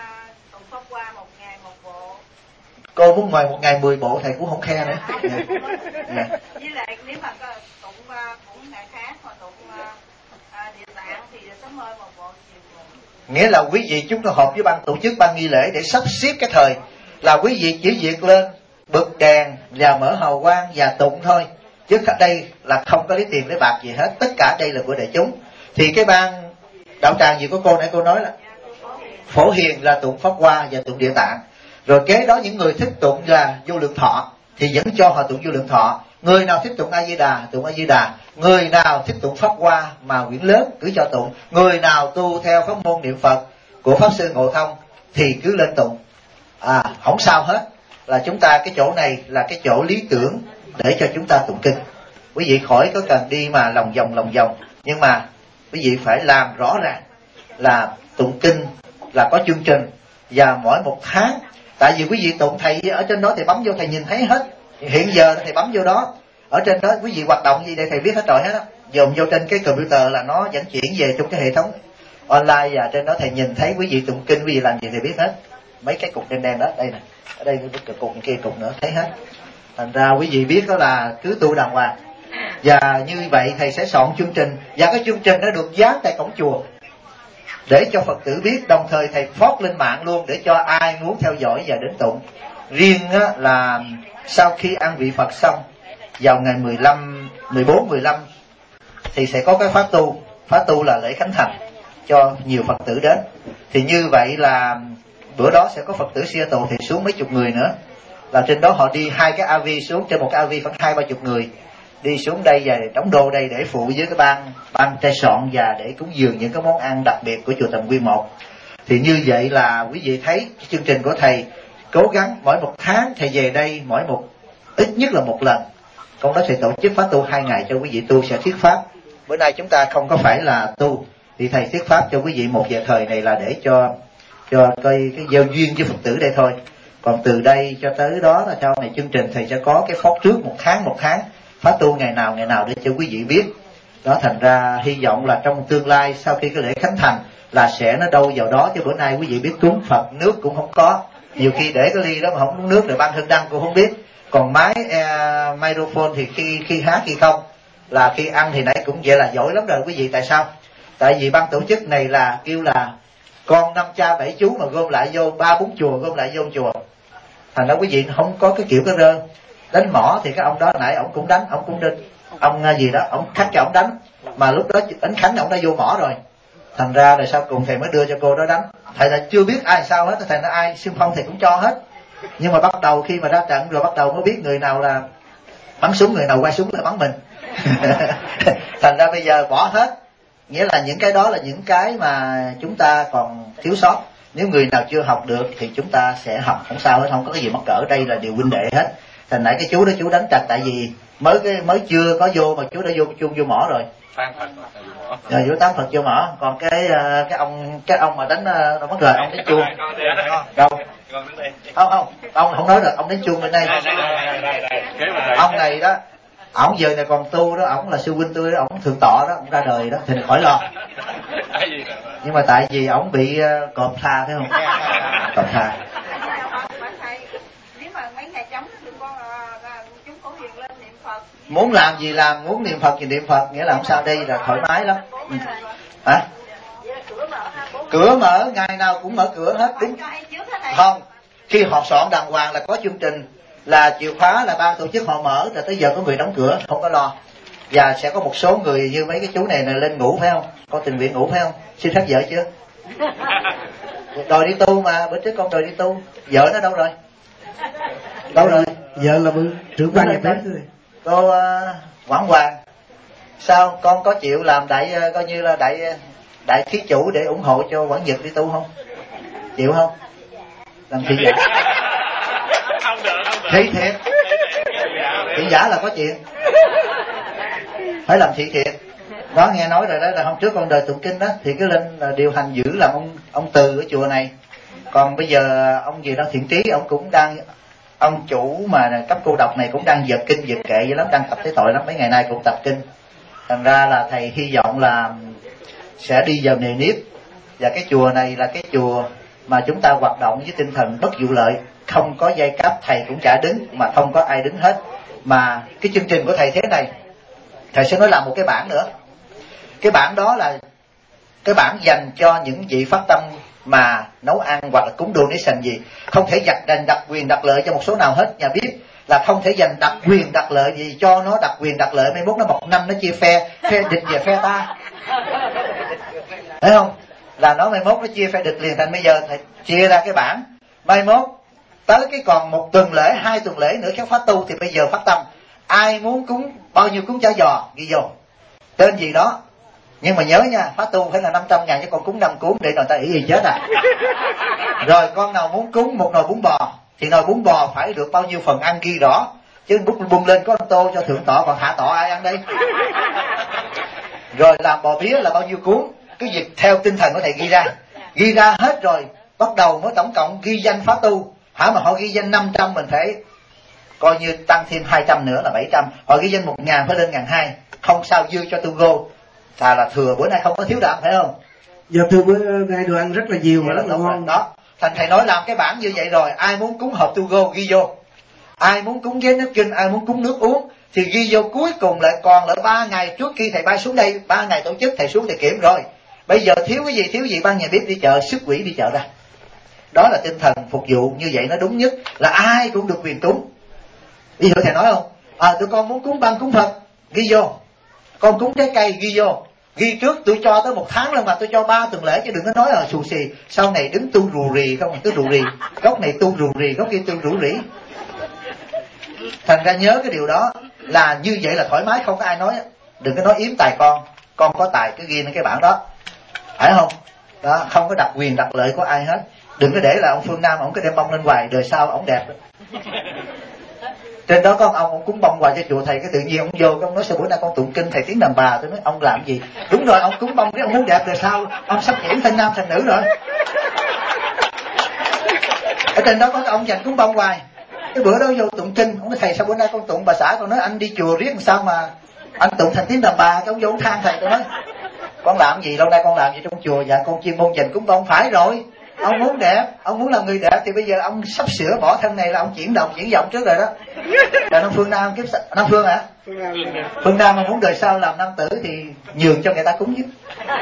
Cô muốn ngoài một ngày mười bộ thầy cũng không khe nữa. Yeah. Với lại nếu mà tụng cũng ngày khác mà tụng Địa Tạng thì sớm ơi một bộ chiều bộ. Nghĩa là quý vị chúng tôi họp với ban tổ chức, ban nghi lễ để sắp xếp cái thời là quý vị chỉ việc lên bật đèn và mở hào quang và tụng thôi, chứ đây là không có lấy tiền lấy bạc gì hết, tất cả đây là của đại chúng. Thì cái ban đạo tràng gì của cô nãy cô nói là Phổ Hiền là tụng Pháp Hoa và tụng Địa Tạng. Rồi kế đó những người thích tụng là Vô Lượng Thọ thì vẫn cho họ tụng Vô Lượng Thọ. Người nào thích tụng A Di Đà tụng A Di Đà, người nào thích tụng Pháp Hoa mà quyển lớn cứ cho tụng, người nào tu theo pháp môn niệm Phật của Pháp Sư Ngộ Thông thì cứ lên tụng, à không sao hết. là chúng ta cái chỗ này là cái chỗ lý tưởng để cho chúng ta tụng kinh. Quý vị khỏi có cần đi mà lòng vòng lòng vòng, nhưng mà quý vị phải làm rõ ràng là tụng kinh là có chương trình, và mỗi một tháng, tại vì quý vị tụng thầy ở trên đó thầy bấm vô thầy nhìn thấy hết, hiện giờ thầy bấm vô đó, ở trên đó quý vị hoạt động gì để thầy biết hết rồi hết á, dồn vô trên cái computer là nó vẫn chuyển về trong cái hệ thống online, và trên đó thầy nhìn thấy quý vị tụng kinh, quý vị làm gì thầy biết hết. Mấy cái cục đen đen đó, đây nè, ở đây cái cục kia cục nữa thấy hết. Thành ra quý vị biết đó là cứ tu đàng hoàng. Và như vậy thầy sẽ soạn chương trình, và cái chương trình nó được dán tại cổng chùa để cho Phật tử biết, đồng thời thầy post lên mạng luôn để cho ai muốn theo dõi và đến tụng. Riêng á, là sau khi ăn vị Phật xong vào ngày mười lăm, mười bốn, mười lăm thì sẽ có cái pháp tu. Pháp tu là lễ khánh thành cho nhiều Phật tử đến. Thì như vậy là bữa đó sẽ có Phật tử Seattle thì xuống mấy chục người nữa, là trên đó họ đi hai cái a vê xuống, trên một cái a vê khoảng hai ba chục người đi xuống đây và đóng đô đây để phụ với cái ban ban trai soạn và để cúng dường những cái món ăn đặc biệt của chùa Tầm Quy một. Thì như vậy là quý vị thấy cái chương trình của thầy cố gắng mỗi một tháng thầy về đây mỗi một ít nhất là một lần. Con đó thầy tổ chức pháp tu hai ngày cho quý vị tu sẽ thuyết pháp. Bữa nay chúng ta không có phải là tu, thì thầy thuyết pháp cho quý vị một giờ thời này là để cho cho coi cái giao duyên với Phật tử đây thôi. Còn từ đây cho tới đó là sau này chương trình thầy sẽ có cái phốt trước một tháng một tháng pháp tu ngày nào ngày nào để cho quý vị biết. Đó, thành ra hy vọng là trong tương lai sau khi cái lễ khánh thành là sẽ nó đâu vào đó, chứ bữa nay quý vị biết cúng Phật nước cũng không có, nhiều khi để cái ly đó mà không uống nước rồi ban hương đăng cũng không biết. Còn máy eh, microphone thì khi khi hát khi không, là khi ăn thì nãy cũng vậy là giỏi lắm rồi quý vị. Tại sao? Tại vì ban tổ chức này là kêu là con năm cha bảy chú mà gom lại vô ba bốn chùa, gom lại vô chùa, thành ra quý vị không có cái kiểu cái rơ đánh mỏ. Thì cái ông đó nãy ông cũng đánh, ông cũng đánh ông gì đó, ông khắc cho ông đánh, mà lúc đó đánh khánh ông đã vô mỏ rồi, thành ra rồi sau cùng thầy mới đưa cho cô đó đánh. Thầy là chưa biết ai sao hết, thầy nói ai xung phong thầy cũng cho hết, nhưng mà bắt đầu khi mà ra trận rồi bắt đầu mới biết người nào là bắn súng, người nào quay súng là bắn mình. Thành ra bây giờ bỏ hết. Nghĩa là những cái đó là những cái mà chúng ta còn thiếu sót. Nếu người nào chưa học được thì chúng ta sẽ học, không sao hết, không có cái gì mắc cỡ. Đây là điều huynh đệ hết. Thành nãy cái chú đó chú đánh trật tại vì mới cái mới chưa có vô mà chú đã vô chung vô mỏ rồi. Rồi chú tán Phật vô mỏ. Còn cái cái ông cái ông mà đánh đâu mất rồi, ông đánh chuông đâu không không ông không nói được, ông đánh chuông bên đây. Ông này đó, ổng giờ này còn tu đó, ổng là sư huynh tôi đó, ổng thượng tọa đó, ổng ra đời đó thì khỏi lo. Nhưng mà tại vì ổng bị uh, cọp tha phải không? Cọp tha. Muốn làm gì làm, muốn niệm Phật thì niệm Phật, nghĩa là không sao, đây là thoải mái lắm. Ừ. Hả? Cửa mở, ngày nào cũng mở cửa hết. Đúng không? Khi họ soạn đàng hoàng là có chương trình, là chìa khóa là ban tổ chức họ mở, rồi tới giờ có người đóng cửa, không có lo. Và sẽ có một số người như mấy cái chú này, này lên ngủ phải không? Con tình nguyện ngủ phải không? Xin phép vợ chưa? Đòi đi tu mà, bữa trước con đòi đi tu. Vợ nó đâu rồi? Đâu rồi? Vợ là bữa trưởng ban nhà bếp thôi. Cô uh, Quảng Hoàng, sao con có chịu làm đại uh, coi như là đại đại thí chủ để ủng hộ cho Quảng Nhật đi tu không? Chịu không? Làm thị giả. Thị thiệt. Thị giả là có chuyện. Phải làm thị thiệt. Đó, nghe nói rồi đó, là hôm trước con đời tụng kinh đó thì cứ lên điều hành giữ làm ông ông Từ ở chùa này. Còn bây giờ ông gì đó Thiện Trí, ông cũng đang, ông chủ mà cấp cô độc này cũng đang giật kinh giật kệ vậy lắm, đang tập thấy tội lắm, mấy ngày nay cũng tập kinh. Thành ra là thầy hy vọng là sẽ đi vào nề nếp. Và cái chùa này là cái chùa mà chúng ta hoạt động với tinh thần bất vụ lợi, không có dây cáp, thầy cũng chả đứng mà không có ai đứng hết. Mà cái chương trình của thầy thế này, thầy sẽ nói làm một cái bảng nữa. Cái bảng đó là cái bảng dành cho những vị phát tâm mà nấu ăn hoặc là cúng donation gì, không thể giành dành đặc quyền đặc lợi cho một số nào hết. Nhà biết là không thể dành đặc quyền đặc lợi gì cho nó, đặc quyền đặc lợi mai mốt nó một năm nó chia phe, phe địch và phe ta, thấy không? Là nó mai mốt nó chia phe địch liền. Thành bây giờ thầy chia ra cái bảng, mai mốt tới cái còn một tuần lễ, hai tuần lễ nữa các phát tu thì bây giờ phát tâm ai muốn cúng bao nhiêu cúng chả giò ghi vô tên gì đó. Nhưng mà nhớ nha, phát tu phải là năm trăm ngàn chứ còn cúng năm cuốn để người ta ý gì chết à. Rồi con nào muốn cúng một nồi bún bò thì nồi bún bò phải được bao nhiêu phần ăn ghi rõ, chứ bút bung lên có một tô cho thượng tọa còn hạ tọa ai ăn đây. Rồi làm bò bía là bao nhiêu cuốn, cái việc theo tinh thần của thầy ghi ra, ghi ra hết rồi bắt đầu mới tổng cộng ghi danh phá tu. Hả mà họ ghi danh năm trăm mình phải coi như tăng thêm hai trăm nữa là bảy trăm, họ ghi danh một ngàn phải lên ngàn hai, không sao dư cho tu gô, thà là thừa bữa nay không có thiếu đạm phải không? Giờ thưa bữa nay đồ ăn rất là nhiều và rất là ngon đó. Thành thầy nói làm cái bảng như vậy rồi, ai muốn cúng hộp tu gô ghi vô, ai muốn cúng ghế nước kinh, ai muốn cúng nước uống thì ghi vô. Cuối cùng lại còn lại ba ngày trước khi thầy bay xuống đây, ba ngày tổ chức thầy xuống thầy kiểm rồi, bây giờ thiếu cái gì thiếu gì ban nhà bếp đi chợ, sức quỹ đi chợ ra. Đó là tinh thần phục vụ như vậy, nó đúng nhất là ai cũng được quyền cúng. Ví dụ thầy nói không, à tụi con muốn cúng băng cúng Phật ghi vô, con cúng trái cây ghi vô, ghi trước tôi cho tới một tháng lần mà tôi cho ba tuần lễ, chứ đừng có nói là xù xì sau này đứng tu rù rì không, cứ rù rì góc này tu rù rì góc kia tu rủ rỉ. Thành ra nhớ cái điều đó là như vậy là thoải mái, không có ai nói, đừng có nói yếm tài con, con có tài cứ ghi lên cái bảng đó, phải không? Đó, không có đặt quyền đặt lợi của ai hết. Đừng có để là ông Phương Nam ông cứ đem bông lên hoài, đời sau ông đẹp. Trên đó có ông ông cúng bông hoài cho chùa thầy, cái tự nhiên ông vô cái ông nói sao bữa nay con tụng kinh thầy tiếng đàn bà, tôi nói ông làm gì? Đúng rồi, ông cúng bông cái ông muốn đẹp, đời sau ông sắp chuyển thành nam thành nữ rồi. Ở trên đó có cái ông dành cúng bông hoài. Cái bữa đó vô tụng kinh, ông nói thầy sao bữa nay con tụng bà xã, con nói anh đi chùa riết sao mà anh tụng thành tiếng đàn bà, cái ông vô ông than thầy. Tôi nói con làm gì, lâu nay con làm gì trong chùa? Dạ con chuyên môn dành cúng bông. Phải rồi, ông muốn đẹp, ông muốn làm người đẹp thì bây giờ ông sắp sửa bỏ thân này là ông chuyển động chuyển giọng trước rồi đó. Là Nam Phương Nam kiếp Nam Phương hả? Phương Nam, Phương Nam mà muốn đời sau làm nam tử thì nhường cho người ta cúng giúp.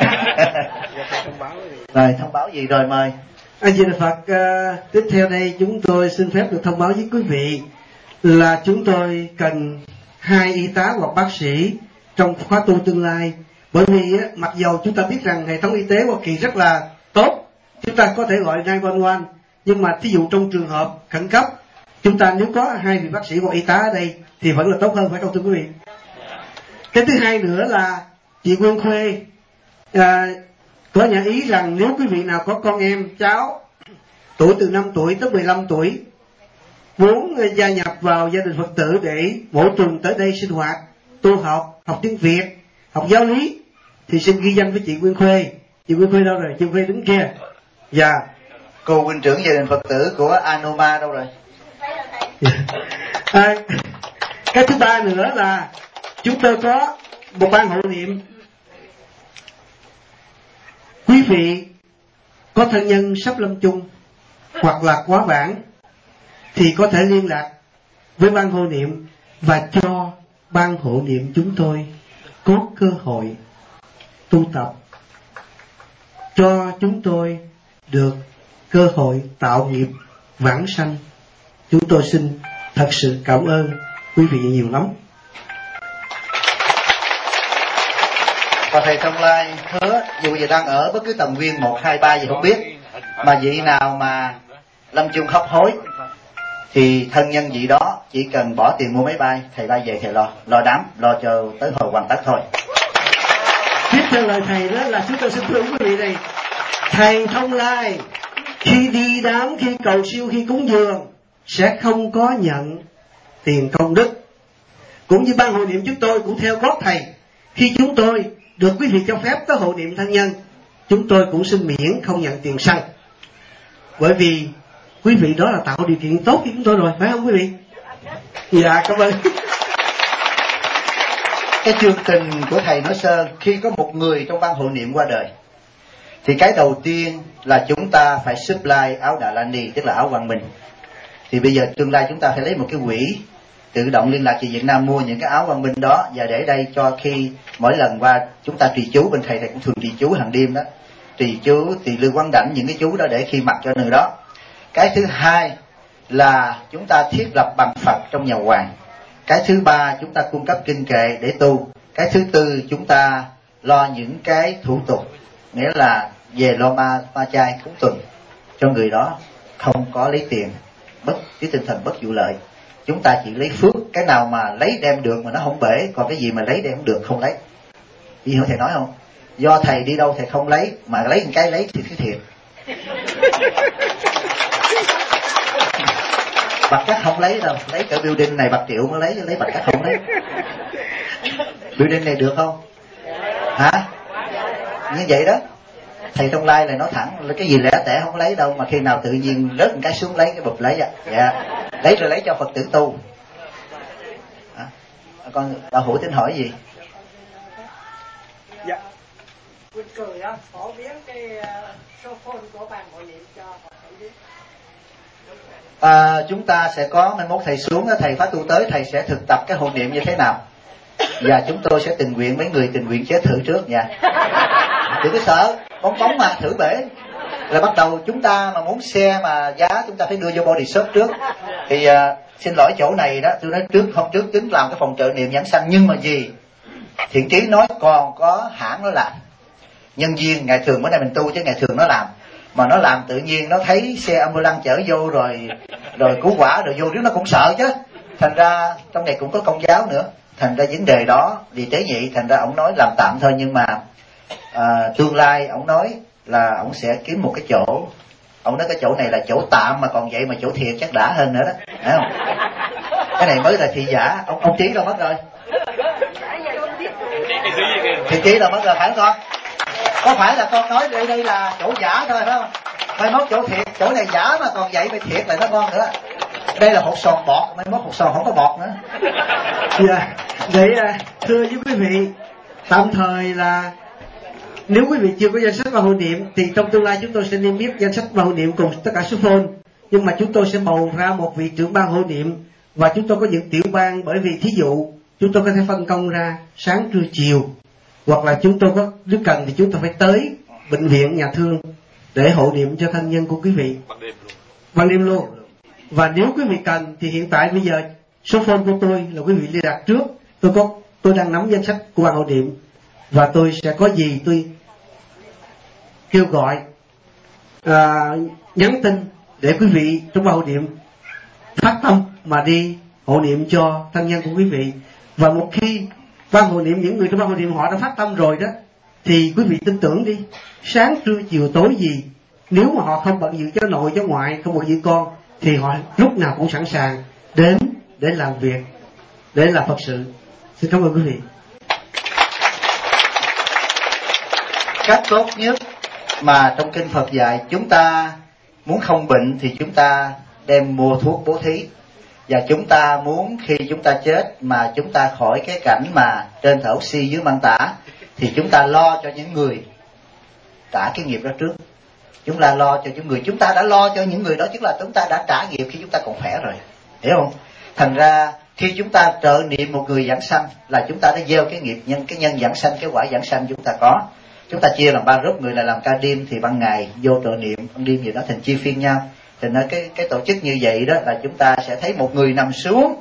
Rồi thông báo gì rồi mời. A Di Đà Phật. Uh, tiếp theo đây chúng tôi xin phép được thông báo với quý vị là chúng tôi cần hai y tá hoặc bác sĩ trong khóa tu tương lai. Bởi vì uh, mặc dầu chúng ta biết rằng hệ thống y tế Hoa Kỳ rất là tốt, chúng ta có thể gọi chín một một, nhưng mà thí dụ trong trường hợp khẩn cấp, chúng ta nếu có hai vị bác sĩ hoặc y tá ở đây thì vẫn là tốt hơn, phải không thưa quý vị? Cái thứ hai nữa là chị Nguyên Khuê à, có nhà ý rằng nếu quý vị nào có con em cháu tuổi từ năm tuổi tới mười lăm tuổi muốn gia nhập vào gia đình Phật tử để mỗi tuần tới đây sinh hoạt, tu học, học tiếng Việt, học giáo lý thì xin ghi danh với chị Nguyên Khuê. Chị Nguyên Khuê đâu rồi? Chị Nguyên Khuê đứng kia. Dạ. Cô huynh trưởng gia đình Phật tử của Anoma đâu rồi? À, cái thứ ba nữa là chúng tôi có một ban hộ niệm. Quý vị có thân nhân sắp lâm chung hoặc là quá vãng thì có thể liên lạc với ban hộ niệm và cho ban hộ niệm chúng tôi có cơ hội tu tập, cho chúng tôi được cơ hội tạo nghiệp vãng sanh. Chúng tôi xin thật sự cảm ơn quý vị nhiều lắm. Và thầy Thông Lai hứa dù giờ đang ở bất cứ tầng viên một, hai, ba gì không biết, mà vị nào mà lâm chung khóc hối thì thân nhân vị đó chỉ cần bỏ tiền mua máy bay, thầy bay về thầy lo, lo đám, lo cho tới hồi hoàn tất thôi. Tiếp theo lời thầy đó là chúng tôi xin thưa quý vị này, thầy Thông Lai khi đi đám, khi cầu siêu, khi cúng dường sẽ không có nhận tiền công đức. Cũng như ban hộ niệm chúng tôi cũng theo gót thầy, khi chúng tôi được quý vị cho phép tới hộ niệm thân nhân, chúng tôi cũng xin miễn không nhận tiền xăng. Bởi vì quý vị đó là tạo điều kiện tốt cho chúng tôi rồi, phải không quý vị? Dạ, cảm ơn. Cái chương trình của thầy nói sơ, khi có một người trong ban hộ niệm qua đời thì cái đầu tiên là chúng ta phải supply áo Đà La Ni, tức là áo Quang Minh. Thì bây giờ tương lai chúng ta phải lấy một cái quỹ tự động liên lạc chị Việt Nam mua những cái áo Quang Minh đó và để đây cho khi mỗi lần qua chúng ta trì chú, bên thầy thầy cũng thường trì chú hàng đêm đó, trì chú thì lưu quán đảnh những cái chú đó để khi mặc cho người đó. Cái thứ hai là chúng ta thiết lập bằng Phật trong nhà hoàng. Cái thứ ba chúng ta cung cấp kinh kệ để tu. Cái thứ tư chúng ta lo những cái thủ tục, nghĩa là về lo ma ma chay cúng tuần cho người đó, không có lấy tiền, bất cái tinh thần bất vụ lợi. Chúng ta chỉ lấy phước, cái nào mà lấy đem được mà nó không bể, còn cái gì mà lấy đem được không lấy. Vì hiểu thầy nói không? Do thầy đi đâu thầy không lấy, mà lấy một cái lấy thì cái thiệt. Bạc cát không lấy đâu, lấy cỡ building này bạc triệu mới lấy, lấy bạc cát không lấy. Building này được không? Hả? Như vậy đó. Thầy Trong Lai là nói thẳng là cái gì lẻ tẻ không lấy đâu, mà khi nào tự nhiên rớt một cái xuống lấy cái bụp lấy. Dạ. Lấy rồi lấy cho Phật tử tu. À, con đạo hữu tính hỏi gì? Dạ. Quỳnh cười đó, phổ biến cái số phone của ban hội niệm cho Phật tử biết. À, chúng ta sẽ có mai mốt thầy xuống, thầy Pháp Tu tới, thầy sẽ thực tập cái hộ niệm như thế nào. Và chúng tôi sẽ tình nguyện, mấy người tình nguyện chết thử trước nha. Đừng có sợ, bóng bóng mà thử bể. Là bắt đầu chúng ta mà muốn xe mà giá chúng ta phải đưa vô body shop trước. Thì uh, xin lỗi chỗ này đó, tôi nói trước hôm trước tính làm cái phòng trợ niệm giảng sanh, nhưng mà gì? Thiện Trí nói còn có hãng nó làm. Nhân viên ngày thường bữa nay mình tu chứ ngày thường nó làm. Mà nó làm tự nhiên nó thấy xe ambulance chở vô rồi rồi cứu quả rồi vô, trước nó cũng sợ chứ. Thành ra trong này cũng có công giáo nữa. Thành ra vấn đề đó vì tế nhị, thành ra ông nói làm tạm thôi, nhưng mà à, tương lai ông nói là ông sẽ kiếm một cái chỗ. Ông nói cái chỗ này là chỗ tạm mà còn vậy mà chỗ thiệt chắc đã hơn nữa đó, thấy không? Cái này mới là thị giả. Ông ông Trí đâu mất rồi? Thị Trí đâu mất rồi phải không con? Có phải là con nói đây đây là chỗ giả thôi phải không? Mai mốt chỗ thiệt, chỗ này giả mà còn vậy, phải thiệt là nó ngon nữa. Đây là hột sòn bọt, mai mốt hột sòn không có bọt nữa. Dạ, để thưa với quý vị, tạm thời là nếu quý vị chưa có danh sách vào hội niệm thì trong tương lai chúng tôi sẽ niêm yết danh sách vào hội niệm cùng tất cả số phone, nhưng mà chúng tôi sẽ bầu ra một vị trưởng ban hội niệm và chúng tôi có những tiểu ban, bởi vì thí dụ chúng tôi có thể phân công ra sáng trưa chiều, hoặc là chúng tôi có nếu cần thì chúng tôi phải tới bệnh viện nhà thương để hộ niệm cho thân nhân của quý vị ban đêm luôn. Và nếu quý vị cần thì hiện tại bây giờ số phone của tôi là quý vị liên lạc trước, tôi có tôi đang nắm danh sách của ban hộ niệm và tôi sẽ có gì tôi kêu gọi à, nhắn tin để quý vị trong ban hộ niệm phát tâm mà đi hộ niệm cho thân nhân của quý vị. Và một khi ban hộ niệm, những người trong ban hộ niệm họ đã phát tâm rồi đó, thì quý vị tin tưởng đi, sáng trưa chiều tối gì, nếu mà họ không bận dự cho nội cho ngoại, không bận dự con, thì họ lúc nào cũng sẵn sàng đến để làm việc, để làm Phật sự. Xin cảm ơn quý vị. Cách tốt nhất mà trong kinh Phật dạy, chúng ta muốn không bệnh thì chúng ta đem mua thuốc bố thí, và chúng ta muốn khi chúng ta chết mà chúng ta khỏi cái cảnh mà trên thở oxy dưới mang tả, thì chúng ta lo cho những người trả cái nghiệp đó trước. Chúng ta lo cho những người, chúng ta đã lo cho những người đó, tức là chúng ta đã trả nghiệp khi chúng ta còn khỏe rồi, hiểu không? Thành ra khi chúng ta trợ niệm một người giảng sanh là chúng ta đã gieo cái nghiệp nhân, cái nhân giảng sanh, cái quả giảng sanh chúng ta có. Chúng ta chia làm ba group, người này làm ca đêm thì ban ngày vô trợ niệm, ban đêm gì đó, thành chia phiên nhau. Thì nói cái cái tổ chức như vậy đó là chúng ta sẽ thấy một người nằm xuống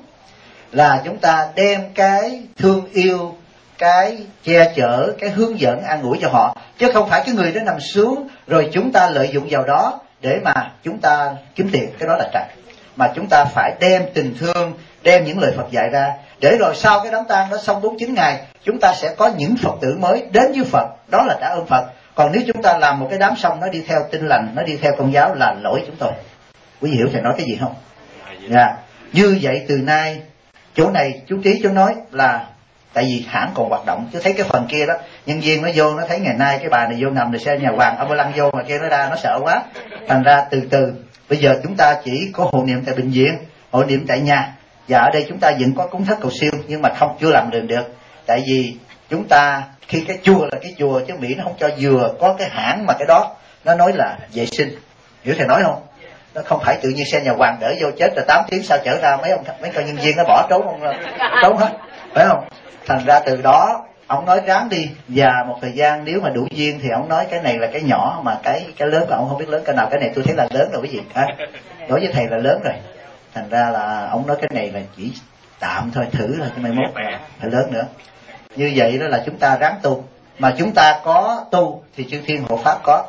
là chúng ta đem cái thương yêu, cái che chở, cái hướng dẫn, an ủi cho họ, chứ không phải cái người đó nằm xuống rồi chúng ta lợi dụng vào đó để mà chúng ta kiếm tiền, cái đó là trật. Mà chúng ta phải đem tình thương, đem những lời Phật dạy ra, để rồi sau cái đám tang đó xong bốn mươi chín ngày chúng ta sẽ có những Phật tử mới đến với Phật, đó là trả ơn Phật. Còn nếu chúng ta làm một cái đám xong nó đi theo Tin Lành, nó đi theo Công giáo là lỗi chúng tôi. Quý vị hiểu thầy nói cái gì không? Dạ. Yeah. Như vậy từ nay chỗ này chú Trí chú nói là tại vì hãng còn hoạt động, chứ thấy cái phần kia đó nhân viên nó vô nó thấy ngày nay cái bà này vô nằm rồi xe nhà hoàng ông lăn vô mà kia nó ra nó sợ quá. Thành ra từ từ bây giờ chúng ta chỉ có hộ niệm tại bệnh viện, hộ niệm tại nhà, và ở đây chúng ta vẫn có cúng thất cầu siêu, nhưng mà không chưa làm được được tại vì chúng ta khi cái chùa là cái chùa, chứ Mỹ nó không cho vừa có cái hãng mà cái đó nó nói là vệ sinh, hiểu thầy nói không? Nó không phải tự nhiên xe nhà hoàng đỡ vô chết rồi tám tiếng sau chở ra mấy ông mấy con nhân viên nó bỏ trốn không trốn hết, phải không? Thành ra từ đó ông nói ráng đi, và một thời gian nếu mà đủ duyên thì ông nói cái này là cái nhỏ, mà cái cái lớn của ông không biết lớn cái nào. Cái này tôi thấy là lớn rồi quý vị ha, đối với thầy là lớn rồi. Thành ra là ông nói cái này là chỉ tạm thôi, thử thôi, chứ mai mốt phải lớn nữa. Như vậy đó là chúng ta ráng tu, mà chúng ta có tu thì chư thiên hộ pháp có.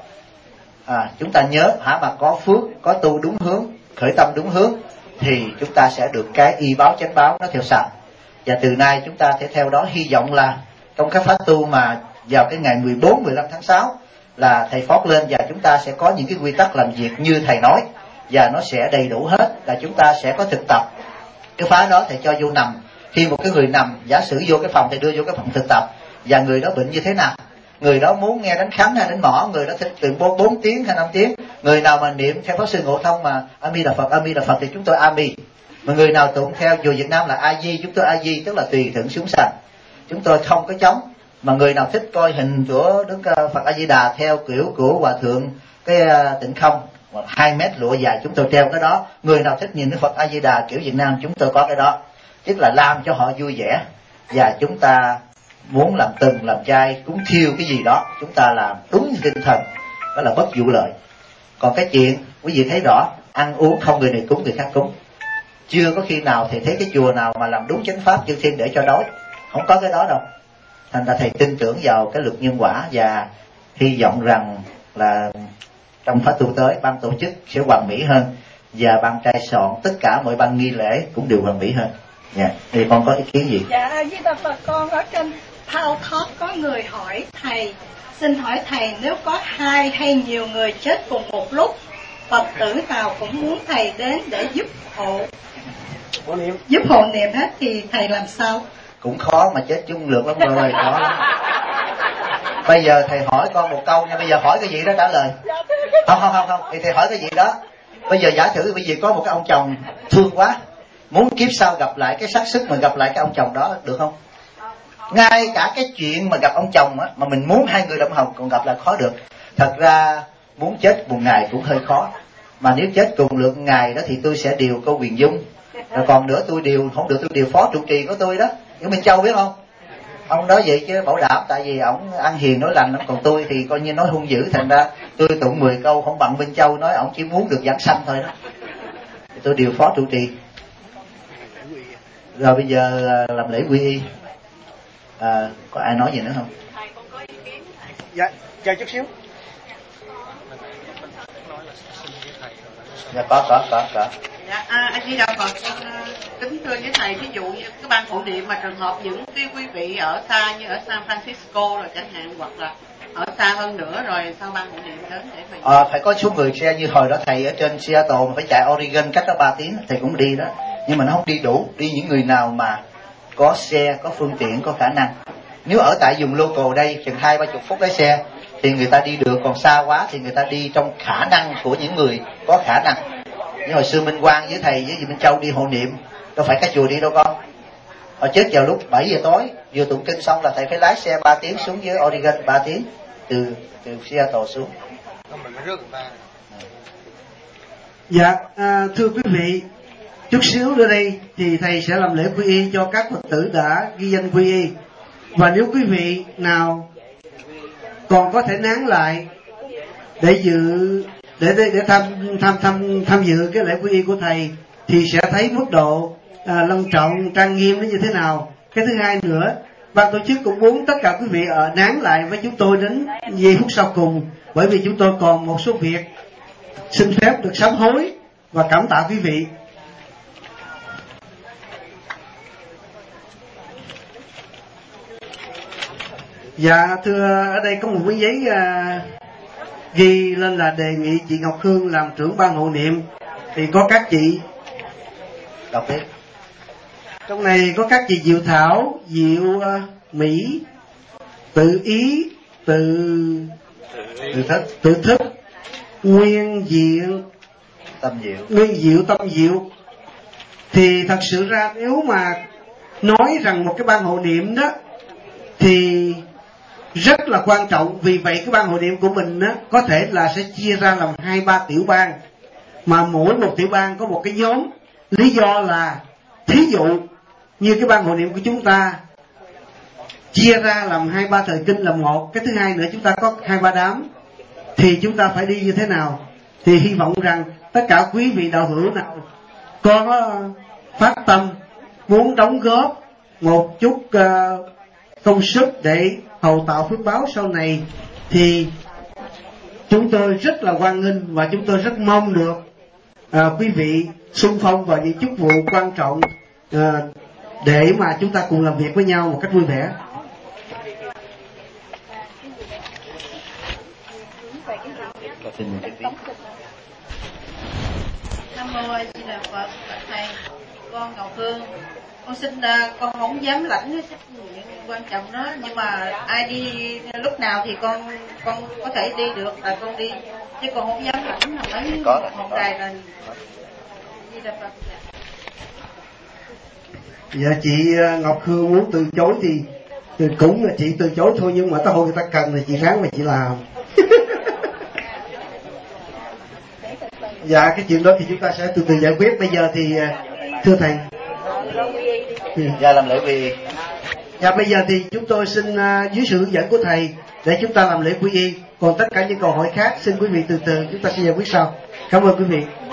À, chúng ta nhớ hả, mà có phước, có tu đúng hướng, khởi tâm đúng hướng thì chúng ta sẽ được cái y báo chánh báo nó theo sau. Và từ nay chúng ta sẽ theo đó, hy vọng là trong các pháp tu mà vào cái ngày mười bốn, mười lăm tháng sáu là thầy phót lên, và chúng ta sẽ có những cái quy tắc làm việc như thầy nói, và nó sẽ đầy đủ hết, là chúng ta sẽ có thực tập. Cái khóa đó thầy cho vô nằm. Khi một cái người nằm, giả sử vô cái phòng thầy đưa vô cái phòng thực tập, và người đó bệnh như thế nào, người đó muốn nghe đánh khánh hay đánh mõ, người đó thích từ bốn tiếng hay năm tiếng, người nào mà niệm theo pháp sư Ngộ Thông mà A Di Đà Phật A Di Đà Phật thì chúng tôi A Mi, mà người nào tụng theo dù Việt Nam là A Di, chúng tôi A Di, tức là tùy thuận xuống sanh, chúng tôi không có chống. Mà người nào thích coi hình của Đức Phật A Di Đà theo kiểu của hòa thượng cái Tịnh Không, hai mét lụa dài, chúng tôi treo cái đó. Người nào thích nhìn Đức Phật A Di Đà kiểu Việt Nam, chúng tôi có cái đó, tức là làm cho họ vui vẻ. Và chúng ta muốn làm từng làm chay cúng thiêu cái gì đó, chúng ta làm đúng tinh thần, đó là bất vụ lợi. Còn cái chuyện quý vị thấy rõ, ăn uống không người này cúng người khác cúng, chưa có khi nào thầy thấy cái chùa nào mà làm đúng chánh pháp chư thiên để cho đói, không có cái đó đâu. Thành ra thầy tin tưởng vào cái luật nhân quả, và hy vọng rằng là trong khóa tu tới ban tổ chức sẽ hoàn mỹ hơn, và ban trai soạn tất cả mọi ban nghi lễ cũng đều hoàn mỹ hơn. Dạ, thì con có ý kiến gì? Dạ, Di Đà Phật, con ở trên Thao Talk có người hỏi thầy, xin hỏi thầy, nếu có hai hay nhiều người chết cùng một lúc, Phật tử nào cũng muốn thầy đến để giúp hộ giúp hộ niệm hết thì thầy làm sao? Cũng khó mà chết chung lượt lắm rồi, khó lắm. Bây giờ thầy hỏi con một câu nha, bây giờ hỏi cái gì đó trả lời. Không không không không, thì thầy hỏi cái gì đó. Bây giờ giả sử bây giờ có một cái ông chồng thương quá, muốn kiếp sau gặp lại cái xác suất mà gặp lại cái ông chồng đó, được không? Ngay cả cái chuyện mà gặp ông chồng á, mà mình muốn hai người đồng hồng còn gặp là khó được. Thật ra muốn chết một ngày cũng hơi khó, mà nếu chết cùng lượt ngày đó thì tôi sẽ điều cô Huyền Dung, rồi còn nữa tôi điều không được tôi điều phó trụ trì của tôi đó, ở Minh Châu biết không? Ông nói vậy chứ bảo đảm, tại vì ổng ăn hiền nói lành lắm, còn tôi thì coi như nói hung dữ, thành ra tôi tụng mười câu không bằng Minh Châu nói ổng chỉ muốn được giảng sanh thôi đó. Thì tôi điều phó trụ trì. Rồi bây giờ làm lễ quy y. À, có ai nói gì nữa không? Thầy con có ý kiến. Dạ, chờ chút xíu. Dạ có có có có. Dạ, à, A Di Đà Phật, con kính thưa với thầy, ví dụ như cái ban hộ niệm mà trường hợp những cái quý vị ở xa như ở San Francisco rồi chẳng hạn, hoặc là ở xa hơn nữa rồi sau ban hộ niệm đến để thầy. À, phải có số người xe như hồi đó thầy ở trên Seattle mà phải chạy Oregon cách đó ba tiếng, thầy cũng đi đó, nhưng mà nó không đi đủ, đi những người nào mà có xe, có phương tiện, có khả năng. Nếu ở tại vùng local đây chừng hai ba chục phút lái xe thì người ta đi được, còn xa quá thì người ta đi trong khả năng của những người có khả năng. Như hồi xưa Minh Quang với thầy với dì Minh Châu đi hộ niệm, đâu phải cả chùa đi đâu con. Họ chết vào lúc bảy giờ tối, vừa tụng kinh xong là thầy phải lái xe ba tiếng xuống dưới Oregon, ba tiếng từ từ Seattle xuống. Dạ, à, thưa quý vị, chút xíu nữa đây thì thầy sẽ làm lễ quy y cho các Phật tử đã ghi danh quy y. Và nếu quý vị nào còn có thể nán lại để dự để để, để tham tham tham tham dự cái lễ quy y của thầy thì sẽ thấy mức độ à, long trọng trang nghiêm nó như thế nào. Cái thứ hai nữa, ban tổ chức cũng muốn tất cả quý vị ở nán lại với chúng tôi đến giây phút sau cùng, bởi vì chúng tôi còn một số việc xin phép được sám hối và cảm tạ quý vị. Dạ thưa, ở đây có một miếng giấy à, ghi lên là đề nghị chị Ngọc Hương làm trưởng ban hộ niệm, thì có các chị đọc đi. Trong này có các chị Diệu Thảo, Diệu uh, Mỹ, Tự Ý, Tự Tự Thức, Tự Thức, Nguyên Diện, Tâm Diệu, Nguyên Diệu, Tâm Diệu. Thì thật sự ra nếu mà nói rằng một cái ban hộ niệm đó thì rất là quan trọng. Vì vậy cái ban hội niệm của mình á, có thể là sẽ chia ra làm hai ba tiểu ban, mà mỗi một tiểu ban có một cái nhóm. Lý do là thí dụ như cái ban hội niệm của chúng ta chia ra làm hai ba thời kinh là một, cái thứ hai nữa chúng ta có hai ba đám, thì chúng ta phải đi như thế nào. Thì hy vọng rằng tất cả quý vị đạo hữu nào có phát tâm muốn đóng góp một chút uh, công sức để hầu tạo phước báo sau này thì chúng tôi rất là hoan nghênh, và chúng tôi rất mong được à, quý vị xung phong vào những chức vụ quan trọng à, để mà chúng ta cùng làm việc với nhau một cách vui vẻ. Nam mô A Di Đà Phật. Thầy, con Ngọc Hương, con xin uh, con không dám lãnh cái trách nhiệm quan trọng đó, nhưng mà ai đi lúc nào thì con con có thể đi được là con đi, chứ con không dám lãnh là mấy một đài là Di Đà Phật. Dạ chị Ngọc Hương muốn từ chối thì, thì cũng là chị từ chối thôi, nhưng mà tới hồi người ta cần thì chị ráng mà chị làm. Dạ cái chuyện đó thì chúng ta sẽ từ từ giải quyết. Bây giờ thì thưa thầy. Dạ làm lễ quy y. Dạ bây giờ thì chúng tôi xin uh, dưới sự hướng dẫn của thầy để chúng ta làm lễ quy y. Còn tất cả những câu hỏi khác xin quý vị từ từ chúng ta sẽ giải quyết sau. Cảm ơn quý vị.